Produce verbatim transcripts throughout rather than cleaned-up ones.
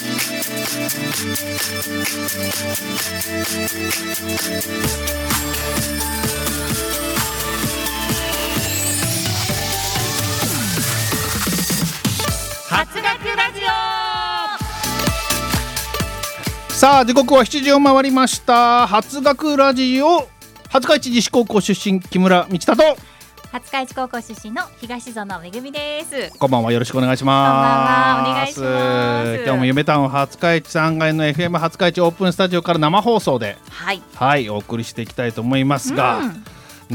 発学ラジオ。 さあ時刻はしちじを回りました。発学ラジオ、廿日市西高校出身木村道太と廿日市高校出身の東園めぐみです。 こんばんは、よろしくお願いします。 こんばんは、お願いします。 今日も夢タウン廿日市さんがいの エフエム 廿日市オープンスタジオから生放送ではい、 はい、お送りしていきたいと思いますが、うん、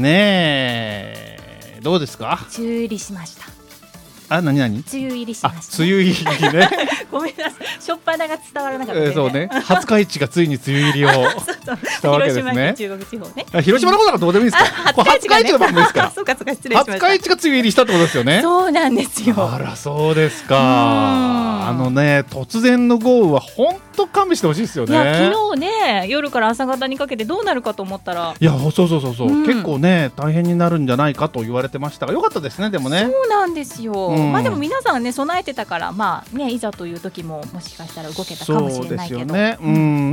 ねえどうですか？ 梅雨入りしました。 あ、何何？ 梅雨入りしました、 ね、梅雨入りねごめんなさい、しょっぱなが伝わらなかった、ね。 えー、そうね、廿日市がついに梅雨入りをしたわけですね。 広島県中国地方ね。 広島のことはどうでもいいですか？廿日市の番組ですから。 そうかそうか、失礼しました。 廿日市が梅雨入りしたってことですよね。 そうなんですよ。 あら、そうですか。あのね、突然の豪雨は本当勘弁してほしいですよね。 いや、昨日ね、夜から朝方にかけてどうなるかと思ったら、 いや、そうそうそうそう、うん、結構ね大変になるんじゃないかと言われてましたが、よかったですね。でもね、 そうなんですよ、うん、まあでも皆さんね備えてたから、まあね、いざという時ももしかしたら動けたかもしれないけど、そうですよね、 うん、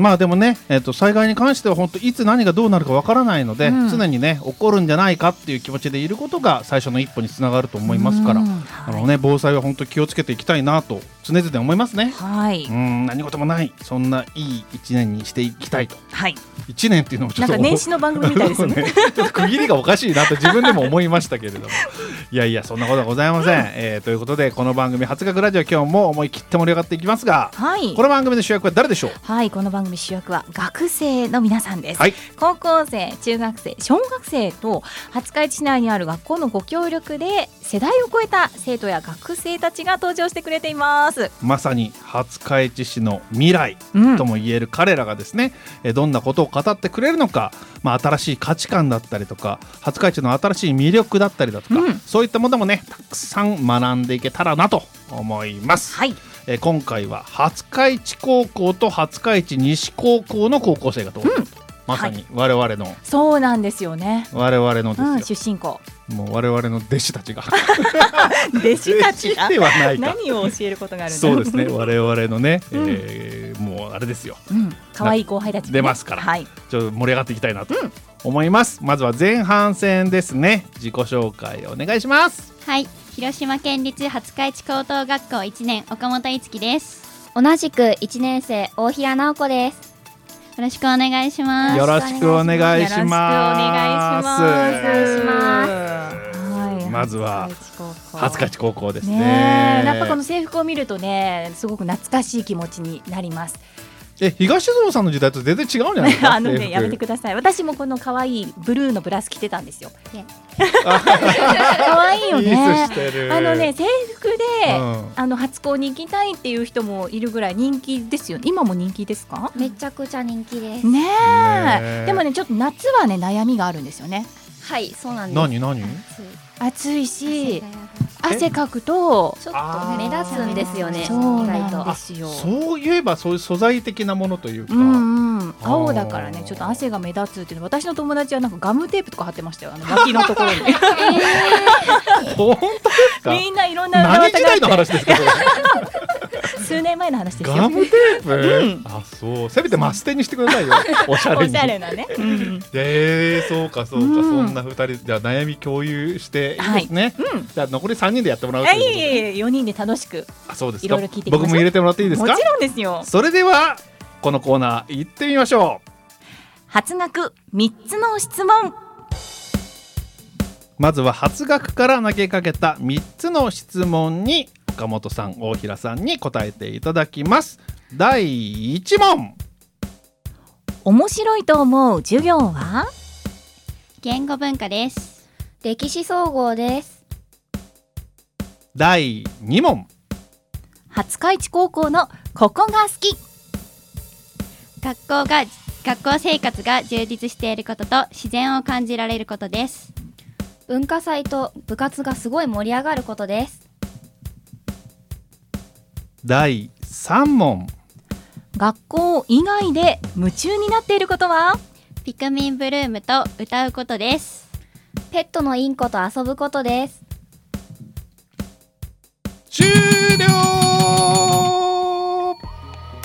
まあでもね、えーと、災害に関しては本当いつ何がどうなるかわからないので、うん、常にね起こるんじゃないかっていう気持ちでいることが最初の一歩につながると思いますから、うん、はい、あのね、防災は本当気をつけていきたいなと常々思いますね。はい、うん、何事もないそんないい一年にしていきたいと。はい、一年っていうのもちょっとなんか年始の番組みたいですねね、 ちょっと区切りがおかしいなと自分でも思いましたけれどもいやいや、そんなことはございません、うん、えー、ということでこの番組発学ラジオ、今日も思い切って盛り上がっていきますが、はい、この番組の主役は誰でしょう？ はい、この番組主役は学生の皆さんです、 はい、 高校生、中学生、小学生と廿日市市内にある学校のご協力で世代を超えた生徒や学生たちが登場してくれています。 まさに廿日市市の未来とも言える彼らがですね、うん、どんなことを語ってくれるのか、まあ、新しい価値観だったりとか廿日市の新しい魅力だったりだとか、うん、そういったものもねたくさん学んでいけたらなと思います、はい、えー、今回は廿日市高校と廿日市西高校の高校生が登場と、うん、まさに我々の、はい、 そうなんですよね、 我々のですよ、うん、 出身校、 もう我々の弟子たちが弟子たちがではないか、 何を教えることがあるんだ。 そうですね、我々のね、うん、えー、もうあれですよ、うん、 可愛い後輩たち、ね、 出ますから、はい、ちょっと盛り上がっていきたいなと思います、うん、まずは前半戦ですね。自己紹介お願いします。 はい、広島県立廿日市高等学校いちねん岡本いつきです。 同じくいちねん生大平直子です。 よろしくお願いします。 よろしくお願いします。よろしくお願いします。お願いします。はい、 まずは廿日市高校ですね。 ね、やっぱこの制服を見るとね、すごく懐かしい気持ちになります。 え、東園さんの時代と全然違うんじゃないですか？ あのね、やめてください。私もこの可愛いブルーのブラス着てたんですよ。可愛いよね。あのね、制服で、うん、あの初校に行きたいっていう人もいるぐらい人気ですよね。今も人気ですか？ めちゃくちゃ人気です。 ねえ。でもね、ちょっと夏はね悩みがあるんですよね。 はい、そうなんです。 何何？ 暑いし、汗かくとちょっと目立つんですよね。 そうなんですよ。 そういえばそういう素材的なものというか、 うんうん、青だからね、ちょっと汗が目立つっていうの。私の友達はなんかガムテープとか貼ってましたよ、あの脇のところに。えー、本当ですか？ みんないろんな何時代の話ですか？ 数年前の話ですよ。 ガムテープ、うん、あ、そう、せめてマステにしてくださいよ。おしゃれに。 おしゃれなね。うん、 えー、そうかそうか、うん、そんなふたりじゃ悩み共有していいですね。はい、うん、じゃあ残りさんにんでやってもらうということで。いえいえ、 よにんで楽しく。 あ、そうですか。 いろいろ聞いていきましょう。 僕も入れてもらっていいですか？ もちろんですよ。 それではこのコーナー行ってみましょう。 初学みっつの質問。 まずは初学から投げかけたみっつの質問に岡本さん、大平さんに答えていただきます。だいいち問。 面白いと思う授業は？ 言語文化です。 歴史総合です。 だいに問。 廿日市高校のここが好き。 学校が学校生活が充実していることと自然を感じられることです。 文化祭と部活がすごい盛り上がることです。 だいさん問。 学校以外で夢中になっていることは？ ピクミンブルームと歌うことです。 ペットのインコと遊ぶことです。 終了。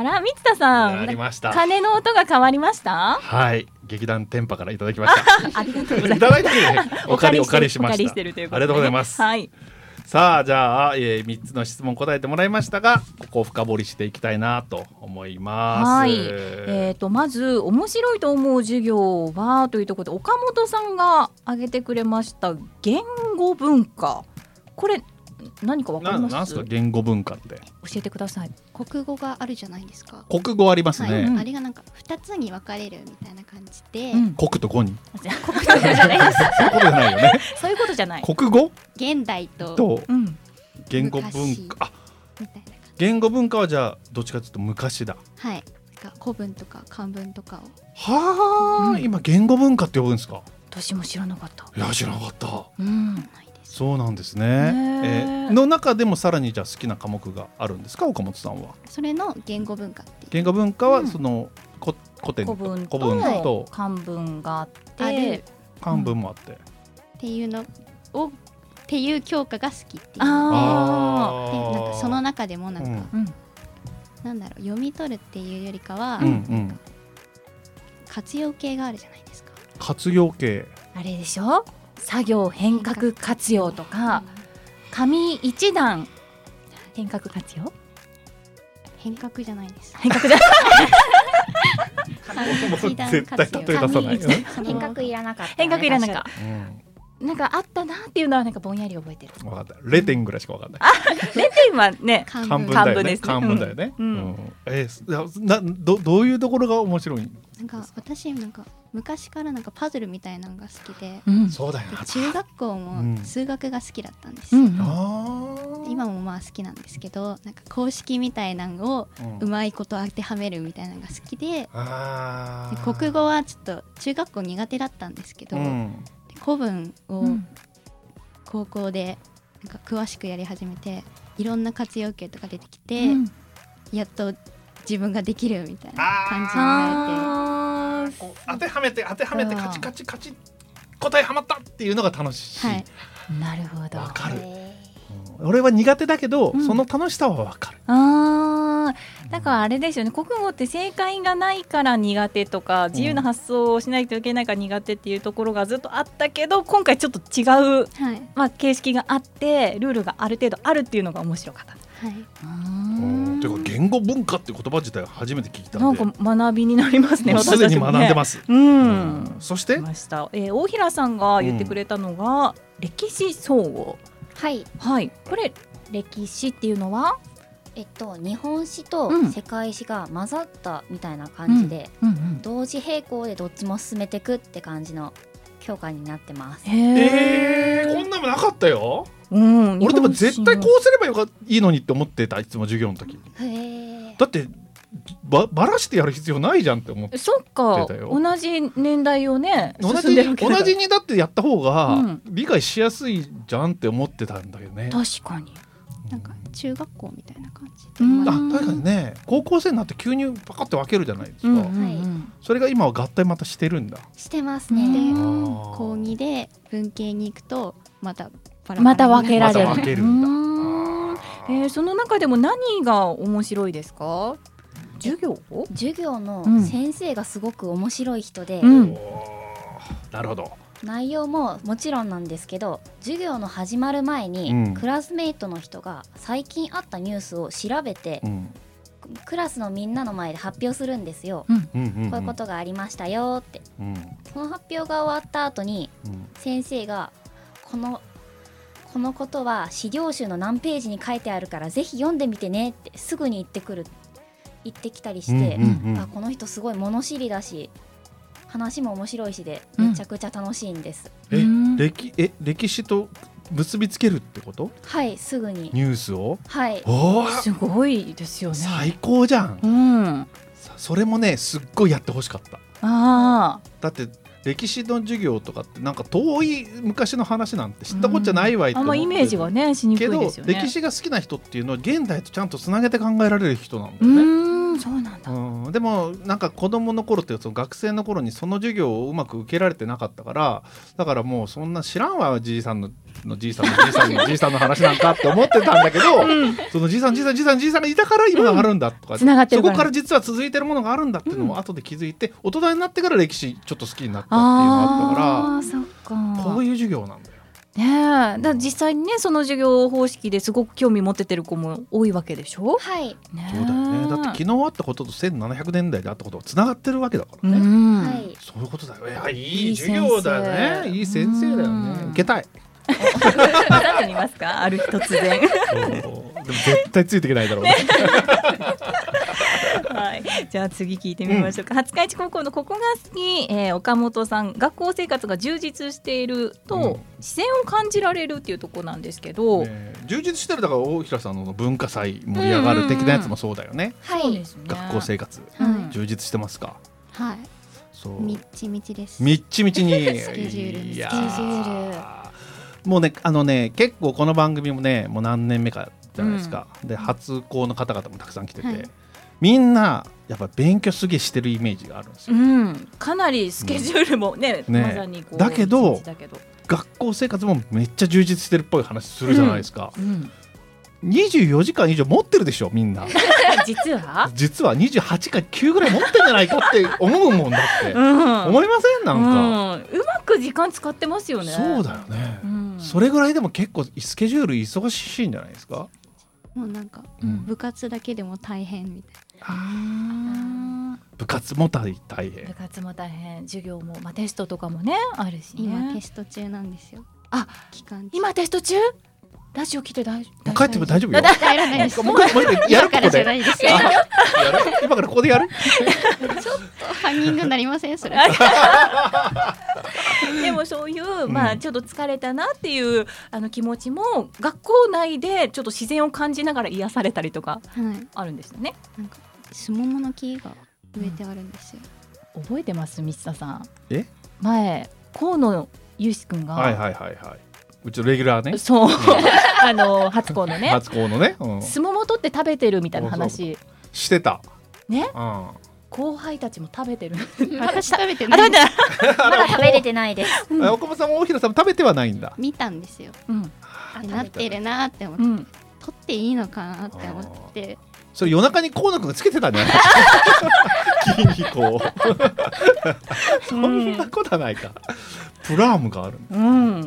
あら、三田さん、 やりました。 鐘の音が変わりました。 はい、劇団天パからいただきました。 ありがとうございます。 いただいてね、お借りお借りしました。 お借りしてるということで、 ありがとうございます。 はい。 さあ、じゃあ、えー、みっつの質問答えてもらいましたが、ここを深掘りしていきたいなと思います。 はい、えー、とまず面白いと思う授業はというところで、岡本さんが挙げてくれました言語文化、これ何かわかります？ な、なんすか言語文化って。 教えてください。 国語があるじゃないですか。 国語ありますね、 はい、あれがなんかふたつに分かれるみたいな感じで、 うん、国と語に国と語じゃないです。 そういうことじゃないよね。 そういうことじゃない。 国語現代と、 と、うん、言語文化、あ、みたいな。言語文化はじゃあどっちかというと昔だ。 はい、古文とか漢文とかを。 はあ、うん、今言語文化って呼ぶんですか。 私も知らなかった。 いや、知らなかった。 うん、 そうなんですね。えー、の中でもさらにじゃあ好きな科目があるんですか、岡本さんは。 それの言語文化っていう。 言語文化はその、うん、古典と古文と, 古文と漢文があって漢文もあって、うん、 っていうのをっていう教科が好きっていう。 あでなんかその中でもなんか、うん、なんだろう、読み取るっていうよりかは、うんうん、活用形があるじゃないですか。 活用形あれでしょ。作業変革活用とか、紙一段変革活用。 変革じゃないです。 変革じゃ絶対例え出さない。 変革いらなかった。 変革いらなかった。なんかあったなっていうのはなんかぼんやり覚えてる。 分かった。ゼロてんぐらいしか分かんない。 ゼロてんはね、 漢文だよね。漢文だよね。えー、などどういうところが面白い？ なんか私なんか昔からなんかパズルみたいなのが好きで、 うん、そうだよな。 中学校も数学が好きだったんですよ。うん、今もまあ好きなんですけど、なんか公式みたいなのをうまいこと当てはめるみたいなのが好きで、うん、で国語はちょっと中学校苦手だったんですけど、うん、古文を高校でなんか詳しくやり始めて、いろんな活用形とか出てきて、うん、やっと自分ができるみたいな感じになれて、 こう当てはめて当てはめてカチカチカチ答えはまったっていうのが楽しい、はい、 なるほど。 わかる、うん、俺は苦手だけど、うん、その楽しさはわかる。 あだからあれですよね、国語って正解がないから苦手とか、自由な発想をしないといけないから苦手っていうところがずっとあったけど、今回ちょっと違う、はい、まあ、形式があってルールがある程度あるっていうのが面白かった。 はい、 うんてか言語文化っていう言葉自体初めて聞いたんで、 なんか学びになりますね。 すでに学んでます。 うんうん、 そしてました、えー、大平さんが言ってくれたのが、うん、歴史総合。 はい、 はい、これ歴史っていうのはえっと、日本史と世界史が混ざったみたいな感じで、うんうんうん、同時並行でどっちも進めていくって感じの教科になってます。 へー、こんなのなかったよ。うん、俺でも絶対こうすればよかいいのにって思ってた、いつも授業の時。へだってばばらしてやる必要ないじゃんって思ってたよ。 そっか、同じ年代をね同じ同じにだってやった方が理解しやすいじゃんって思ってたんだけどね。 確かになんか中学校みたいな感じで、うん、あ確かにね、高校生になって急にパカッて分けるじゃないですか、うんうんうん、それが今は合体またしてるんだ。 してますね。 で高にで文系に行くとまたパラパラまた分けられる、 また分けるんだ。 うん、えー、その中でも何が面白いですか？授業授業の先生がすごく面白い人で、 うん、なるほど。 内容ももちろんなんですけど、授業の始まる前に、うん、クラスメイトの人が最近あったニュースを調べて、うん、クラスのみんなの前で発表するんですよ、うん、こういうことがありましたよって、うん、その発表が終わった後に、うん、先生がこのこのことは資料集の何ページに書いてあるからぜひ読んでみてねってすぐに言ってくる言ってきたりして、うんうんうん、あこの人すごい物知りだし話も面白いしでめちゃくちゃ楽しいんです、 うん、え, 歴え歴史と結びつけるってこと？ はい、すぐにニュースを、 はい、 おすごいですよね。 最高じゃん、うん、それもねすっごいやってほしかった。あだって歴史の授業とかってなんか遠い昔の話なんて知ったことじゃないわいって思ってる、 うん、あんまイメージがねしにくいですよね。 けど歴史が好きな人っていうのは現代とちゃんとつなげて考えられる人なんだよね。 うーん、そうなんだ。 うん、でもなんか子供の頃ってその学生の頃にその授業をうまく受けられてなかったから、だからもうそんな知らんわじいさんののじいさんのじいさんのじいさんの話なんかって思ってたんだけど、うん、そのじいさんじいさんじいさんじいさんがいたから今があるんだとか、うん、そこから実は続いてるものがあるんだっていうのを後で気づいて、大人になってから歴史ちょっと好きになったっていうのがあったから、 あ、そっか、 こういう授業なんだよね。え、だ実際にねその授業方式ですごく興味持っててる子も多いわけでしょ。 はい、 ね、 そうだよね。だって昨日あったこととせんななひゃくねんだいであったことがつながってるわけだからね、うん、はい、そういうことだよ。いや、いい授業だよね。いい先生だよね。受けたい。 何で見ますか、ある日突然。 でも絶対ついていけないだろうね。 はい、じゃあ次聞いてみましょうか、うん、廿日市高校のここが好き、えー、岡本さん、学校生活が充実していると、うん、自然を感じられるっていうところなんですけど、ね、 充実してるだから大平さんの文化祭盛り上がる的なやつもそうだよね。 はい、 学校生活、はい、充実してますか。 はい、そうみっちみちです。 みっちみちにスケジュール、 いやスケジュールもうね、あのね、結構この番組もねもう何年目かじゃないですか、うん、で初校の方々もたくさん来てて、はい、みんなやっぱ勉強すげえしてるイメージがあるんですよ、うん、 かなりスケジュールもね、うん、ね、まさにこうだけど学校生活もめっちゃ充実してるっぽい話するじゃないですか、うんうん、にじゅうよじかん以上持ってるでしょみんな。 実は実はにじゅうはちかきゅうぐらい持ってんじゃないかって思うもんだって、うん、思いませんなんか、 うん、うまく時間使ってますよね。 そうだよね、うん、それぐらいでも結構スケジュール忙しいんじゃないですか。 もうなんか、うん、部活だけでも大変みたいな。あ、 部活も大変。 部活も大変、授業も、まあ、テストとかもねあるしね。 今テスト中なんですよ。 あ、期間中。今テスト中？ラジオ来て大丈夫？ 帰っても大丈夫よ。 帰らないです。 もう一回やる、ここで。今からここでやる？ ちょっとハミングになりませんそれ。 でもそういう、まあ、ちょっと疲れたなっていうあの気持ちも学校内でちょっと自然を感じながら癒されたりとかあるんですよね、 はい、なんかスモモの木が植えてあるんですよ、 うん、覚えてます？三田さん、 え前河野祐志くんが、 はいはいはいはい、うちのレギュラーね、 そうあの初校のね初校のね、うん、 スモモ取って食べてるみたいな話してたね、 うん、 後輩たちも食べてる。 私食べてない。 まだ食べれてないです。 岡本さんも大平さんも食べてはないんだ。 見たんですよ、うん、なってるなって思って、うん、取っていいのかなって思って、 それ夜中に河野くんがつけてたんじゃない金にこうそんなことはないか、プラームがある、 うん、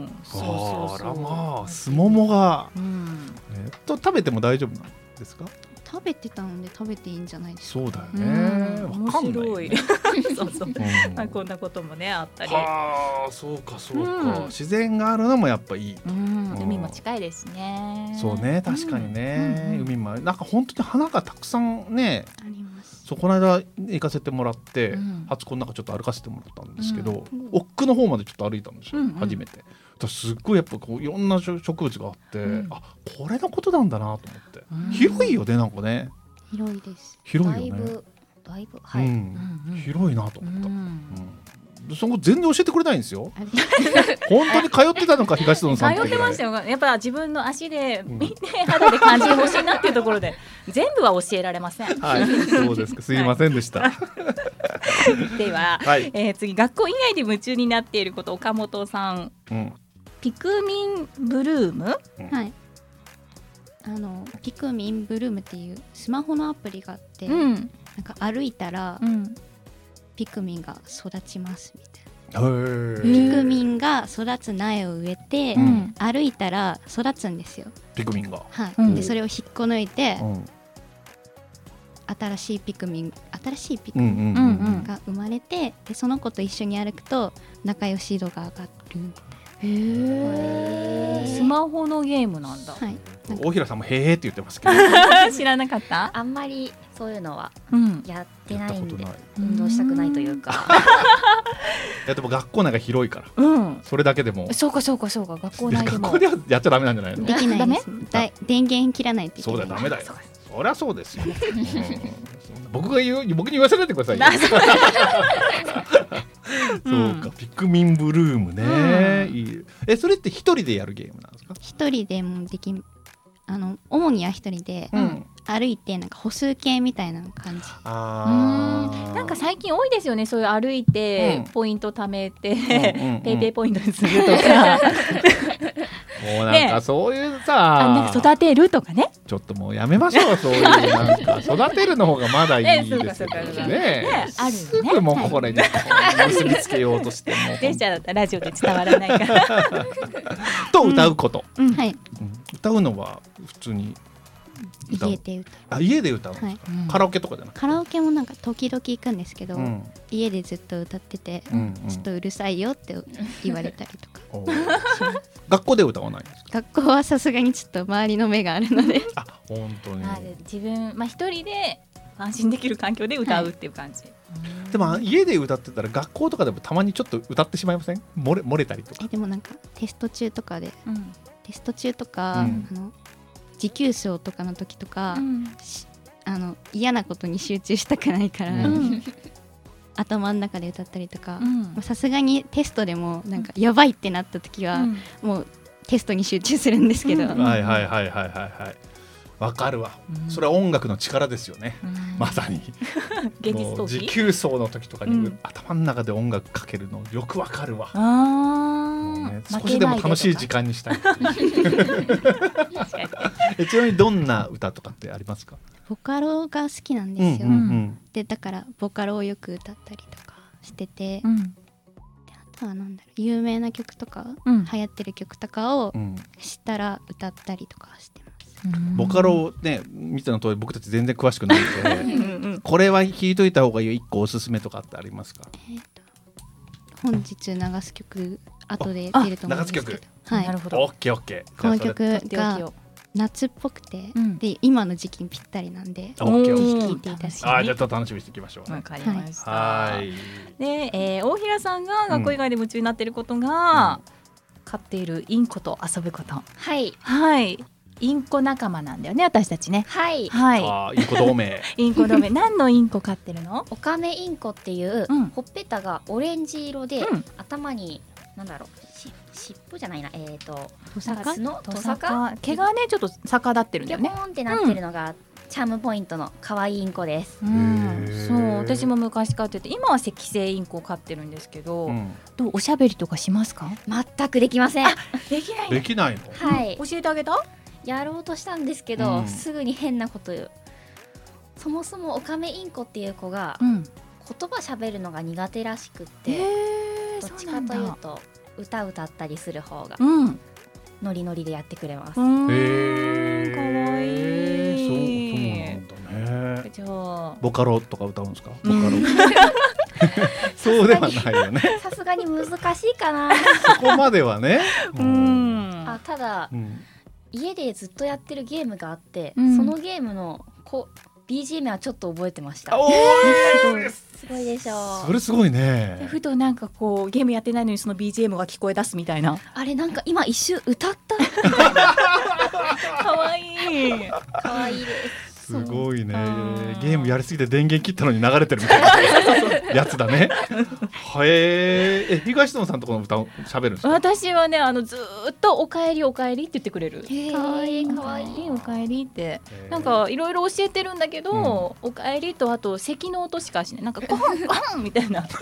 そうそうそう、 あらまあスモモが、うん、えっと食べても大丈夫なんですか？ 食べてたので食べていいんじゃないですか。 そうだよね。 面白い。そうそう。まあこんなこともねあったり。 ああ、そうかそうか、うん。自然があるのもやっぱいい。 うん、海も近いですね。 そうね、確かにね。うん、海もなんか本当に花がたくさんね。 あります。 そうこの間行かせてもらって、うん、初この中ちょっと歩かせてもらったんですけど、うん、奥の方までちょっと歩いたんですよ。うんうん、初めて。すっごいやっぱこういろんな植物があって、うん、あこれのことなんだなと思って、うん、広いよねなんかね。 広いです。 広いよね。 だいぶだいぶはい、 うんうん、広いなと思った。うんうん、そこ全然教えてくれないんですよ。本当に通ってたのか東野さんって。 通ってましたよ。やっぱ自分の足で見て、うん、肌で感じてほしいなっていうところで全部は教えられません。 はい、そうですか。すいませんでした。 では、はい、えー、次学校以外で夢中になっていること岡本さん。うん、ピクミンブルーム、 うん、はい、あのピクミンブルームっていうスマホのアプリがあって、うん、なんか歩いたら、うん、ピクミンが育ちますみたいな。ピクミンが育つ苗を植えて、うん、歩いたら育つんですよ。 ピクミンが、 はい、うん、でそれを引っこ抜いて、うん、新しいピクミン新しいピクミンが生まれて、でその子と一緒に歩くと仲良し度が上がるみたいな。 へー、スマホのゲームなんだ。はい、 大平さんもへーって言ってますけど知らなかった？ あんまりそういうのはやってないんで、うん、運動したくないというかいやでも学校内が広いから、うん、それだけでもそうかそうかそうか、学校内でも学校ではやっちゃダメなんじゃないの？ できないです。だ電源切らないといけない。 そうだ、ダメだよ。そりゃそうですよ、うん、僕が言う僕に言わせないでくださいよそうか、ピクミンブルームね、うん、いい。えそれって一人でやるゲームなんですか？ 一人でもできあの主には一人で、うん、 歩いてなんか歩数計みたいな感じ。 あうんなんか最近多いですよね、そういう歩いてポイント貯めて、うん、ペイペイポイントにするとかもうなんかそういうさ、 ね、なんか育てるとかね。 ちょっともうやめましょうそういうなんか育てるの方がまだいいですよね。ねあるね。すぐもうこれに結びつけようとしても。 電車だったらラジオで伝わらないから。 と歌うこと、 うんうんはい、 歌うのは普通に家で歌う。 あ家で歌う、はい、カラオケとかじゃなくて。 カラオケもなんか時々行くんですけど、うん、家でずっと歌ってて、うんうん、ちょっとうるさいよって言われたりとか学校で歌わないんですか？ 学校はさすがにちょっと周りの目があるのであ本当に自分、まあ、一人で安心できる環境で歌うっていう感じ、はい、 でも家で歌ってたら学校とかでもたまにちょっと歌ってしまいません？漏れ、漏れたりとか。 えでもなんかテスト中とかで、うん、テスト中とか、うん、あの持久走とかの時とか、うん、あの嫌なことに集中したくないから、うん、頭の中で歌ったりとかさすがにテストでもなんかやばいってなった時は、うん、もうテストに集中するんですけど、うん、 はいはいはいはいはいはいわかるわ、うん、それは音楽の力ですよね、うん、まさに現実逃避持久走の時とかに、うん、頭の中で音楽かけるのよくわかるわ。あ、ね、少しでも楽しい時間にしたいえちなみにどんな歌とかってありますか？ ボカロが好きなんですよ、うんうんうん、でだからボカロをよく歌ったりとかしてて、うん、であとはなんだろう有名な曲とか、うん、流行ってる曲とかを知ったら歌ったりとかしてます。 ボカロね見ての通り僕たち全然詳しくないのでこれは聞いといた方がいいいっこおすすめとかってありますか？えー、と本日流す曲後で出ると思うんですけど、 流す曲、はい、なるほど。オッケーオッケー。 この曲が夏っぽくて、うん、で今の時期にぴったりなんで、 オッケー聴いていただきたい。 あじゃあ楽しみにしていきましょう。 わかりました。はい。で、えー、大平さんが学校以外で夢中になっていることが、うん、飼っているインコと遊ぶこと。 はいはいインコ仲間なんだよね私たちね。 はいはいあインコ同盟インコ同盟何のインコ飼ってるの？ オカメインコっていう、うん、ほっぺたがオレンジ色で、うん、頭になんだろうし尻尾じゃないなえっ、ー、とトサカのトサカ毛がねちょっと逆立ってるんだよね。 ポーンってなってるのが、うん、チャームポイントの可愛いインコです、 うん、そう私も昔飼ってて今は赤星インコを飼ってるんですけど、うん、どうおしゃべりとかしますか？ 全くできません。 できない、 ね、できないの？ はい、 うん、教えてあげた？ やろうとしたんですけど、うん、すぐに変なこと言う。そもそもオカメインコっていう子が、うん、言葉喋るのが苦手らしくって、どっちかというと歌歌ったりする方が、うん、ノリノリでやってくれます。へーかわいい。 そうそうなんだね。じゃあボカロとか歌うんですか？ボカロそうではないよね。 さすがに難しいかなそこまではね。 うん、あただ、うん家でずっとやってるゲームがあって、うん、そのゲームのこ ビージーエム はちょっと覚えてました。 おーすごいすごいでしょう。それすごいね。 ふとなんかこうゲームやってないのにその ビージーエム が聞こえ出すみたいな。 あれなんか今一瞬歌ったかわいいかわいいです。 すごいね。ゲームやりすぎて電源切ったのに流れてるみたいなやつだね。はええ東野さんとこの歌を喋るんですか？ 私はねあのずっとおかえりおかえりって言ってくれる。 かわいいかわいいおかえりってなんかいろいろ教えてるんだけど、うん、おかえりとあと咳の音しかしないなんかコンコンみたいな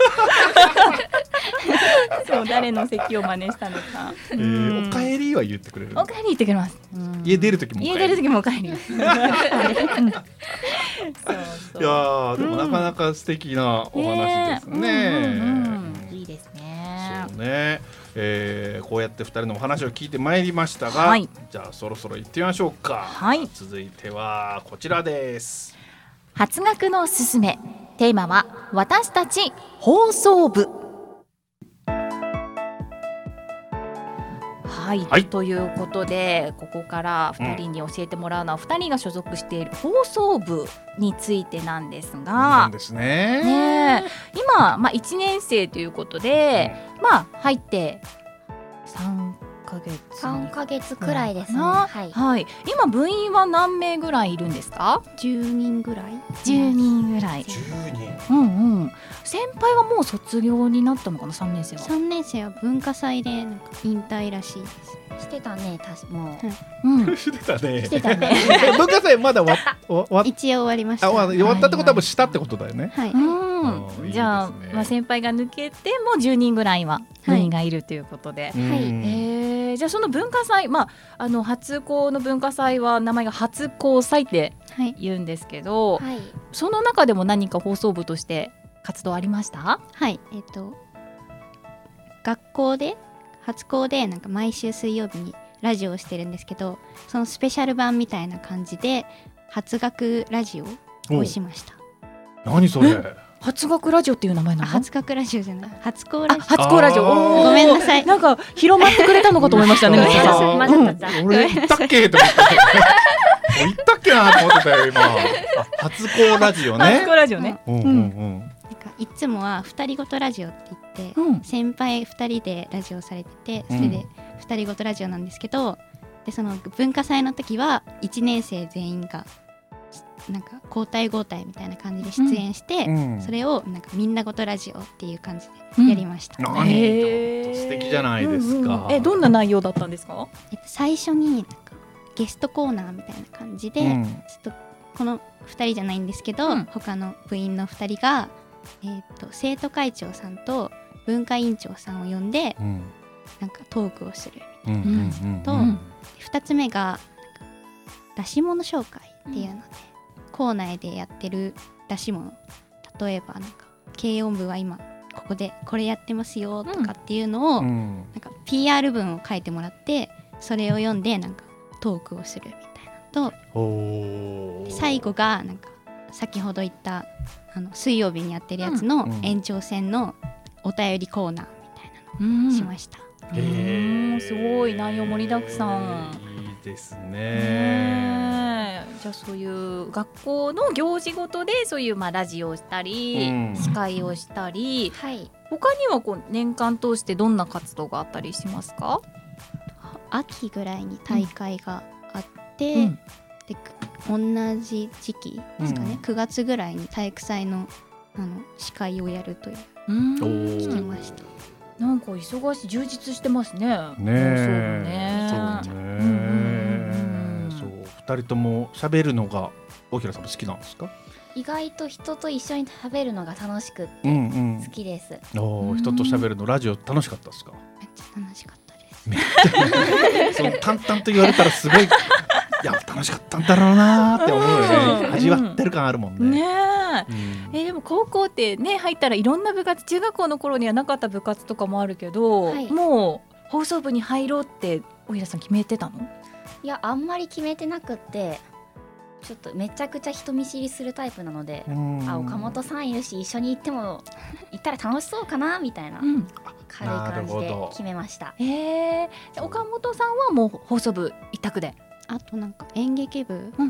そう誰の咳を真似したのか、 えー、おかえりは言ってくれる。 おかえり言ってくれます。 家出る時も家出る時もおかえりそうそういやでもなかなか素敵なお話ですね。 いいですね。 そうね、えー、こうやってふたりのお話を聞いてまいりましたが、はい、じゃあそろそろ行ってみましょうか。 はい、 続いてはこちらです。 初学のすすめテーマは私たち放送部。はい、はい、ということでここからふたりに教えてもらうのは、うん、ふたりが所属している放送部についてなんですが、 なんですね。 ね今、まあ、いちねん生ということで、うん、まあ入ってさんかヶ月さんかげつくらいですね、はい、 はい、今部員は何名ぐらいいるんですか？ じゅうにんぐらいじゅうにんぐらい。 じゅうにん。 うんうん。先輩はもう卒業になったのかな？さんねん生は。 さんねん生は文化祭でなんか引退らしいです。 してたね、たしもう、はい、 うん、 してたね。 してたね。 文化祭まだわわ一応終わりました。 あ、終わったってことはもうしたってことだよね。 はい。 うん、じゃあ、まあ、先輩が抜けてもじゅうにんぐらいは部員がいるということで、 はい。 えー、じゃあその文化祭、まああの初校の文化祭は名前が初校祭って言うんですけど、はい、その中でも何か放送部として活動ありました？ はい。えっと学校で初校でなんか毎週水曜日にラジオをしてるんですけど、そのスペシャル版みたいな感じで初学ラジオをしました。 何それ？ 初学ラジオっていう名前なの？ 初学ラジオじゃない、初校ラジオ。 初校ラジオ。 ごめんなさい。 なんか広まってくれたのかと思いましたね。 俺言ったっけと思って。言ったっけなと思ってたよ今。初校ラジオね。 初校ラジオね。 うんうんうん。いつもは二人ごとラジオって言って、うん、先輩ふたりでラジオされてて、それで二人ごとラジオなんですけど、でその文化祭の時はいちねん生全員がなんか交代交代みたいな感じで出演して、うん、それをなんかみんなごとラジオっていう感じでやりました。 うん、へー、素敵じゃないですか。 うんうん、えどんな内容だったんですか？ えっと、最初になんかゲストコーナーみたいな感じで、うん、ちょっとこのふたりじゃないんですけど、うん、他の部員のふたりがえー、と生徒会長さんと文化委員長さんを呼んで、うん、なんかトークをするみたいな感じと、うんうんうんうん、ふたつめが出し物紹介っていうので、うん、校内でやってる出し物、例えばなんか軽音部は今ここでこれやってますよとかっていうのを、うん、なんか ピーアール 文を書いてもらってそれを読んでなんかトークをするみたいなのと、最後がなんか先ほど言ったあの水曜日にやってるやつの延長戦のお便りコーナーみたいなのをしました。 うん、すごい内容盛りだくさん。 いいですね。 ね、じゃあそういう学校の行事ごとでそういうまあラジオをしたり、うん、司会をしたり、はい、他にはこう年間通してどんな活動があったりしますか？ 秋ぐらいに大会があって、うん、で同じ時期ですかね、うん、くがつぐらいに体育祭 の, あの司会をやるという聞きました。 なんか忙しい、充実してますね。 ねえ、そうね。そう、ふたりとも喋るのが大平さんも好きなんですか？ 意外と人と一緒に食べるのが楽しくって好きです。 うんうん、お人と喋るのラジオ楽しかったですか？ めっちゃ楽しかったです。 めっちゃそう淡々と言われたらすごいいや楽しかったんだろうなって思うよね。味わってる感あるもんね。 ねえ、うん、えー、でも高校ってね入ったらいろんな部活、中学校の頃にはなかった部活とかもあるけど、はい、もう放送部に入ろうって大平さん決めてたの？ いや、あんまり決めてなくって、ちょっとめちゃくちゃ人見知りするタイプなので、あ、岡本さんいるし一緒に行っても行ったら楽しそうかなみたいな、うん、軽い感じで決めました。 えー、岡本さんはもう放送部一択で？ あとなんか演劇部、うん、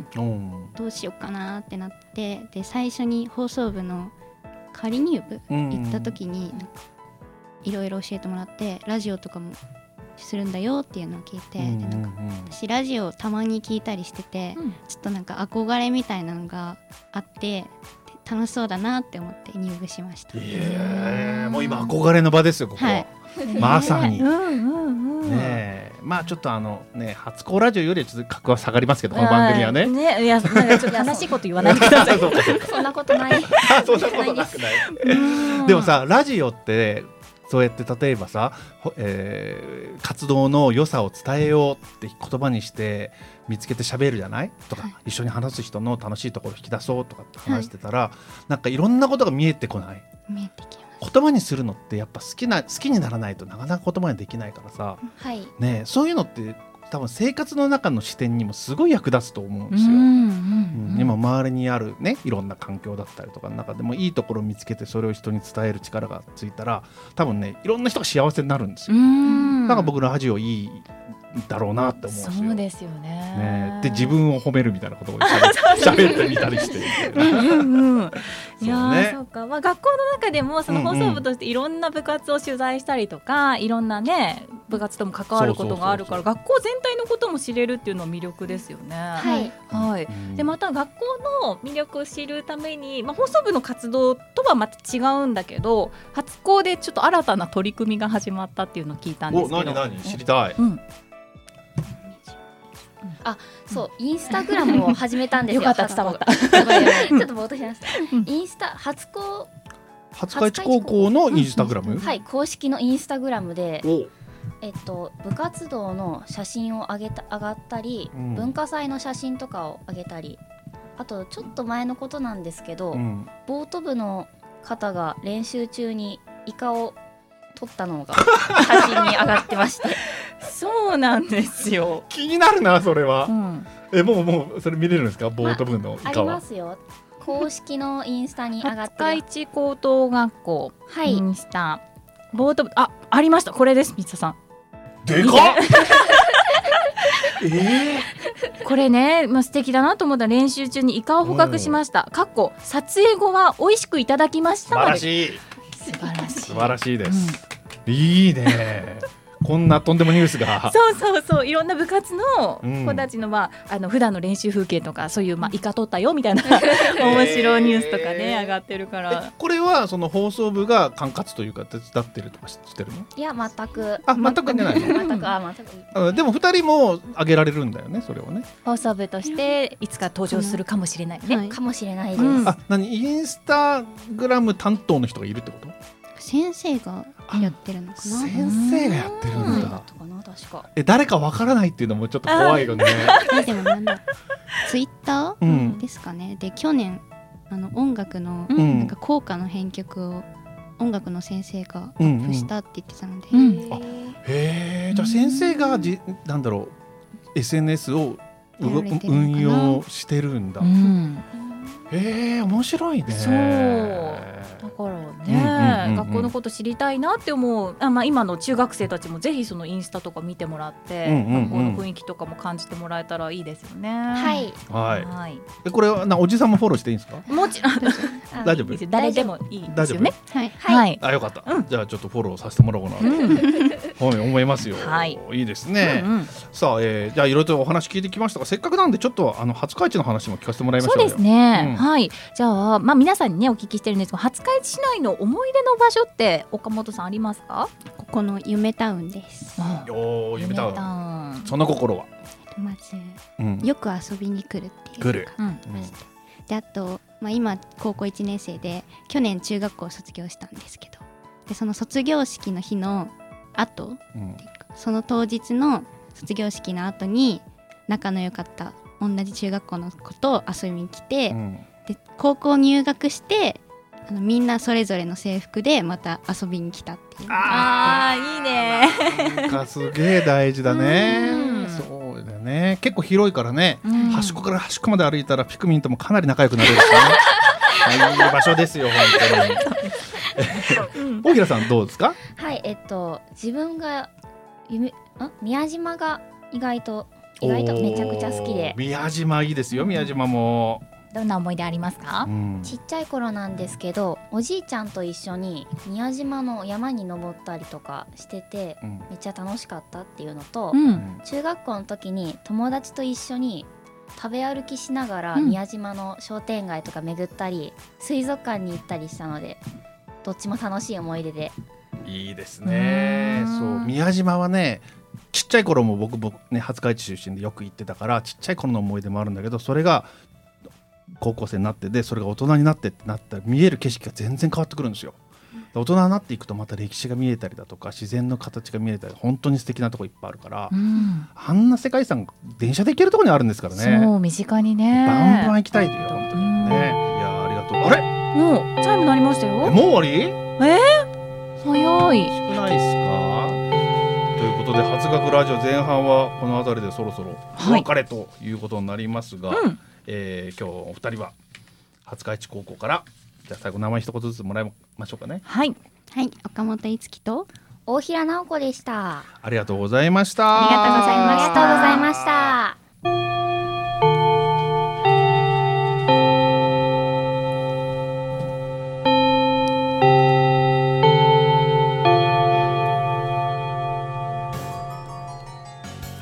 どうしようかなってなって、で最初に放送部の仮入部行った時にいろいろ教えてもらって、ラジオとかもするんだよっていうのを聞いて、うんうんうん、でなんか私ラジオたまに聞いたりしてて、うん、ちょっとなんか憧れみたいなのがあって楽しそうだなって思って入部しました。 えー、もう今憧れの場ですよここは、はい、まさに、うんうんうん、ねえ、まあちょっとあのね初校ラジオよりはちょっと格は下がりますけどこの番組はね。 ね、いやなんかちょっと悲しいこと言わないでください。 そんなことない。 そんなことなくない。でもさラジオってそうやって例えばさ、えー、活動の良さを伝えようって言葉にして見つけて喋るじゃないとか、はい、一緒に話す人の楽しいところを引き出そうとかって話してたら、はい、なんかいろんなことが見えてこない。 見えてきます。 言葉にするのってやっぱ好きな好きにならないとなかなか言葉にできないからさ、はいね、そういうのって多分生活の中の視点にもすごい役立つと思うんですよ。うんうんうん、今周りにあるねいろんな環境だったりとかの中でもいいところを見つけてそれを人に伝える力がついたら多分ねいろんな人が幸せになるんですよ。だから僕のラジオいいだろうなって思うんですよ。 そうですよ ね, ねで自分を褒めるみたいなことをしゃべってみたりしてうんうん、 いや、ね、そうか、まあ、学校の中でもその放送部としていろんな部活を取材したりとか、うんうん、いろんなね部活とも関わることがあるから、学校全体のことも知れるっていうのは魅力ですよね。 はい、 はい、でまた学校の魅力を知るために、まあ、放送部の活動とはまた違うんだけど、初校でちょっと新たな取り組みが始まったっていうのを聞いたんですけど。 お、何何知りたい、 うん、 あ、そう、インスタグラムを始めたんですよ。 よかった、伝わった。 ちょっとぼーっとしました。インスタ初校廿日市高校のインスタグラム、 はい、公式のインスタグラムで、えっと、部活動の写真を上げた上がったり、うん、文化祭の写真とかを上げたり、あとちょっと前のことなんですけど、うん、ボート部の方が練習中にイカを撮ったのが写真に上がってました。 そうなんですよ。 気になるなそれは、うん、えもうもうそれ見れるんですか、ボート部のイカは。 あ, ありますよ、公式のインスタに上がってる。 廿日市高等学校、はい、インスタボート部、あ、ありました、これです。三田さんでかっえー、 これね、まあ、素敵だなと思ったら、練習中にイカを捕獲しました、かっこ撮影後は美味しくいただきました。 素晴らしい、 素晴らしい、 素晴らしいです、うん、いいねこんなとんでもニュースがそうそうそう、いろんな部活の子たちの、まあ、あの普段の練習風景とか、そういう、まあ、イカ取ったよみたいな面白いニュースとかね、上がってるから。 これはその放送部が管轄というか手伝ってるとかしてるの？ いや、全くあ、全くじゃないの全く、あ、全く。 でもふたりも上げられるんだよね、それをね。 放送部としていつか登場するかもしれないね、はい、 かもしれないです、 うん、 あ、何、インスタグラム担当の人がいるってこと？ 先生がやってるのかな。 先生がやってるんだ、うん、 確か。 え、誰かわからないっていうのもちょっと怖いよね。 でもなんだツイッターですかね、うん、で去年あの音楽のなんか校歌の編曲を音楽の先生がアップしたって言ってたので、 うんうん、あ、へー、じゃあ先生がじなんだろう エスエヌエス を運用してるんだ、うん、へー、面白いね。 そうだからね、うんうんうんうん、学校のこと知りたいなって思う、あ、まあ、今の中学生たちもぜひそのインスタとか見てもらって、うんうんうん、学校の雰囲気とかも感じてもらえたらいいですよね。 はい、 はいはい、え、これはなおじさんもフォローしていいんですか？ もちろん大丈夫、 誰でもいいですよね。 はい、 はい、 あ、よかった、うん、じゃあちょっとフォローさせてもらおうかなと、うん、思いますよ、はい、いいですね、うんうん、さあ、えー、じゃあいろいろとお話聞いてきましたが、せっかくなんでちょっとあの廿日市の話も聞かせてもらいましょうよ。 そうですね、うん、はい、じゃあ、まあ、皆さんにねお聞きしてるんですが、廿日市市内の思い出の場所って岡本さんありますか？ ここの夢タウンです。 おー、夢タウン、その心はまず、うん、よく遊びに来るっていう来る、 うん、であと、まあ、今高校いちねん生で去年中学校を卒業したんですけど、でその卒業式の日の後、うん、その当日の卒業式の後に仲の良かった同じ中学校の子と遊びに来て、うん、で高校入学してあのみんなそれぞれの制服でまた遊びに来たっていう。 あー、いいね。 なんかすげえ大事だね。そうだよね。結構広いからね、端っこから端っこまで歩いたらピクミンともかなり仲良くなれるからね。いい場所ですよ本当に。大平さんどうですか？ はい、えっと自分が夢あ宮島が意外と意外とめちゃくちゃ好きで。 宮島いいですよ。宮島もどんな思い出ありますか？ うん、ちっちゃい頃なんですけど、おじいちゃんと一緒に宮島の山に登ったりとかしてて、うん、めっちゃ楽しかったっていうのと、うん、中学校の時に友達と一緒に食べ歩きしながら宮島の商店街とか巡ったり、うん、水族館に行ったりしたので、どっちも楽しい思い出で。 いいですね。そう宮島はね、ちっちゃい頃も僕もね廿日市出身でよく行ってたから、ちっちゃい頃の思い出もあるんだけど、それが高校生になってでそれが大人になってってなったら見える景色が全然変わってくるんですよ。大人になっていくとまた歴史が見えたりだとか自然の形が見えたり、本当に素敵なとこいっぱいあるから、うん、あんな世界遺産電車で行けるところにあるんですからね。 そう身近にね、 バンバン行きたいという本当にね。いやありがとう。あれもうチャイム鳴りましたよ。 えもう終わり？ えー、早い。 少ないですか？ということで初学ラジオ前半はこの辺りでそろそろお別れということになりますが、はい、うん、えー、今日お二人は廿日市高校から、じゃあ最後名前一言ずつもらいましょうかね。 はいはい、岡本いつきと大平直子でした。 ありがとうございました。 ありがとうございました。 ありがとうございました。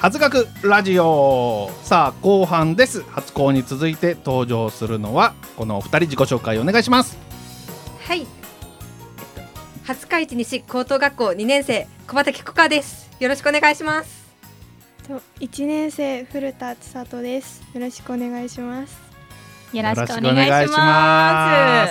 初学ラジオ。さあ後半です。初講に続いて登場するのはこのお二人、自己紹介お願いします。 はい、廿日市西高等学校にねん生小畑小川です。よろしくお願いします。 いちねん生古田千里です。よろしくお願いします。 よろしくお願いします。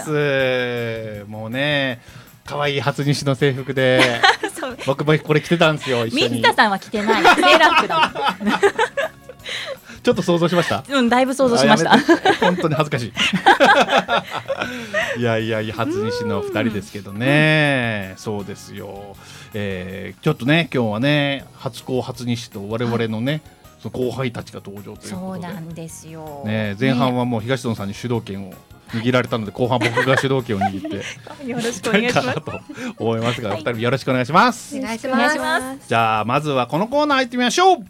もうね、可愛い初西の制服で僕もこれ着てたんですよ。一緒に水田さんは着てない、セーラー服だちょっと想像しました。 うん、だいぶ想像しました。 本当に恥ずかしいいやいやいや、初西のふたりですけどね、そうですよ、えー、ちょっとね今日はね初講初西と我々のね、はい、その後輩たちが登場ということで、 そうなんですよ、 ね、前半はもう東野さんに主導権を握られたので、後半僕が主導権を握ってよろしくお願いしますと思いますが、はい、お二人よろしくお願いします。 お願いします。 じゃあまずはこのコーナー行ってみましょう。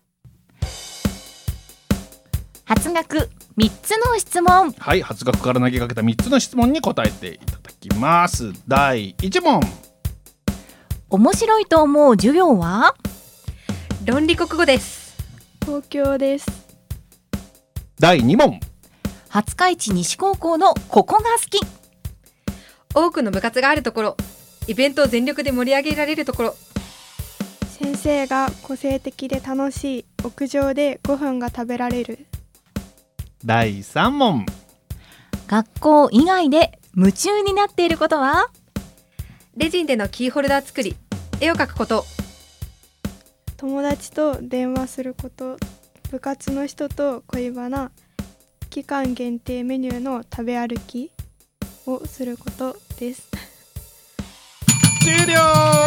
初学みっつの質問。 はい、初学から投げかけたみっつの質問に答えていただきます。だいいち問、 面白いと思う授業は？ 論理国語です。 東京です。 だいに問、 廿日市西高校のここが好き。 多くの部活があるところ、イベントを全力で盛り上げられるところ、 先生が個性的で楽しい屋上でご飯が食べられる。 だいさん問、 学校以外で夢中になっていることは？ レジンでのキーホルダー作り、絵を描くこと、 友達と電話すること、部活の人と恋バナ、期間限定メニューの食べ歩きをすることです。 終了。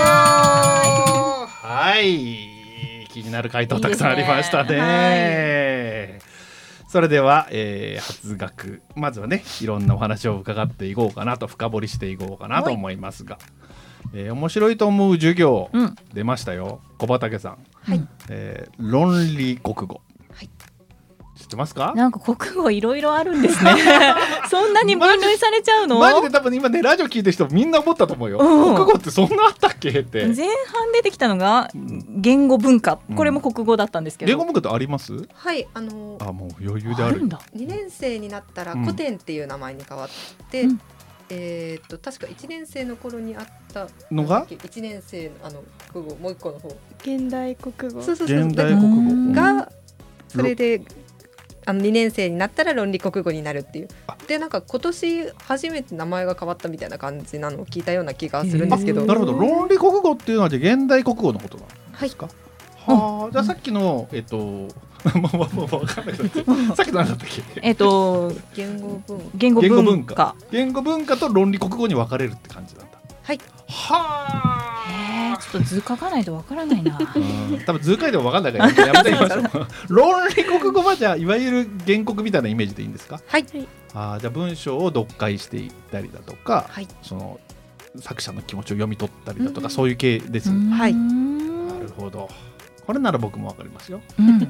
はい、気になる回答たくさんありましたね。いいですね。それでは、えー、初学、まずはねいろんなお話を伺っていこうかなと、深掘りしていこうかなと思いますが、えー、面白いと思う授業、うん、出ましたよ。小畑さん、はい、えー、論理国語、はい、知ってますか？ なんか国語いろいろあるんですねそんなに分類されちゃうの？ マジで多分今ねラジオ聞いてる人みんな思ったと思うよ、うん、国語ってそんなあったっけって。 前半出てきたのが言語文化、これも国語だったんですけど、 言語文化ってあります？ はい、あのー、 あ、もう余裕である。あるんだ。 にねん生になったら古典っていう名前に変わって、うん、えー、っと確かいちねん生の頃にあったのがいちねん生のあの国語、もう一個の方、 現代国語、 そうそうそう、 現代国語がそれであのにねん生になったら論理国語になるっていう。で、なんか今年初めて名前が変わったみたいな感じなのを聞いたような気がするんですけど、 なるほど。論理国語っていうのはじゃ現代国語のことなんですか？はい、はあ、じゃあさっきのえっともうもうもう分かんないけどさっきの何だったっけ？ えっと言語文化言語文化言語文化と論理国語に分かれるって感じなんだ。 はい。 はあ、ちょっと図書かないと分からないな多分図書いても分かんないからやめてみましょう論理国語はじゃあいわゆる原告みたいなイメージでいいんですか？ はい。 あ、じゃあ文章を読解していったりだとか、はい、その作者の気持ちを読み取ったりだとか、そういう系です。 はい。 なるほど。これなら僕もわかりますよ、 うんうん、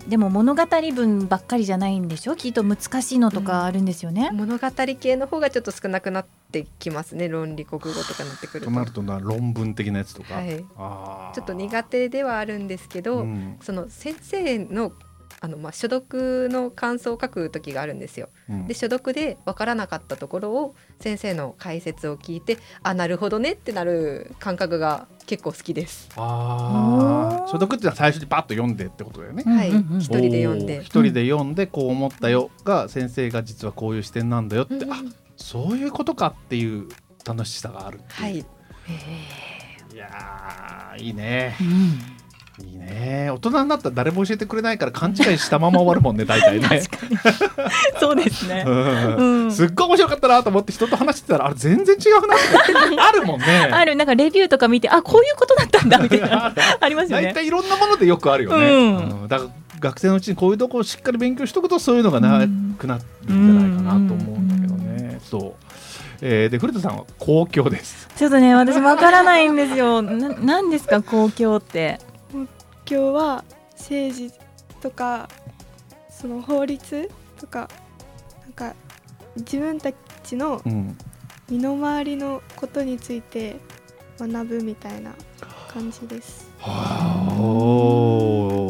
でも物語文ばっかりじゃないんでしょ？きっと難しいのとかあるんですよね、 うん、物語系の方がちょっと少なくなってきますね。論理国語とかになってくると。 となるとな、論文的なやつとか、 はい、あ、ちょっと苦手ではあるんですけど、うん、その先生のあのまあ所読の感想を書く時があるんですよ、うん、で所読で分からなかったところを先生の解説を聞いて、あ、なるほどねってなる感覚が結構好きです。 あ、所読ってのは最初にパッと読んでってことだよね。 はい、一人で読んで一人で読んでこう思ったよが、先生が実はこういう視点なんだよって、うん、あ、そういうことかっていう楽しさがあるっていう。はい、へー、いやー、いいね、うん、いいね。大人になったら誰も教えてくれないから勘違いしたまま終わるもんね大体ねそうですね、 うんうん、すっごい面白かったなと思って人と話してたら、あれ全然違うなってあるもんねある。なんかレビューとか見て、あ、こういうことだったんだみたいなありますよね。 大体いろんなものでよくあるよね、うんうん、だから学生のうちにこういうとこをしっかり勉強しておくと、そういうのがなくなるんじゃないかなと思うんだけどね、うん、そう、えー、で古田さんは公共です。 ちょっとね、私わからないんですよ。な、なんですか公共って。 公共は政治とかその法律とか、なんか自分たちの身の回りのことについて学ぶみたいな感じです。 はあ、お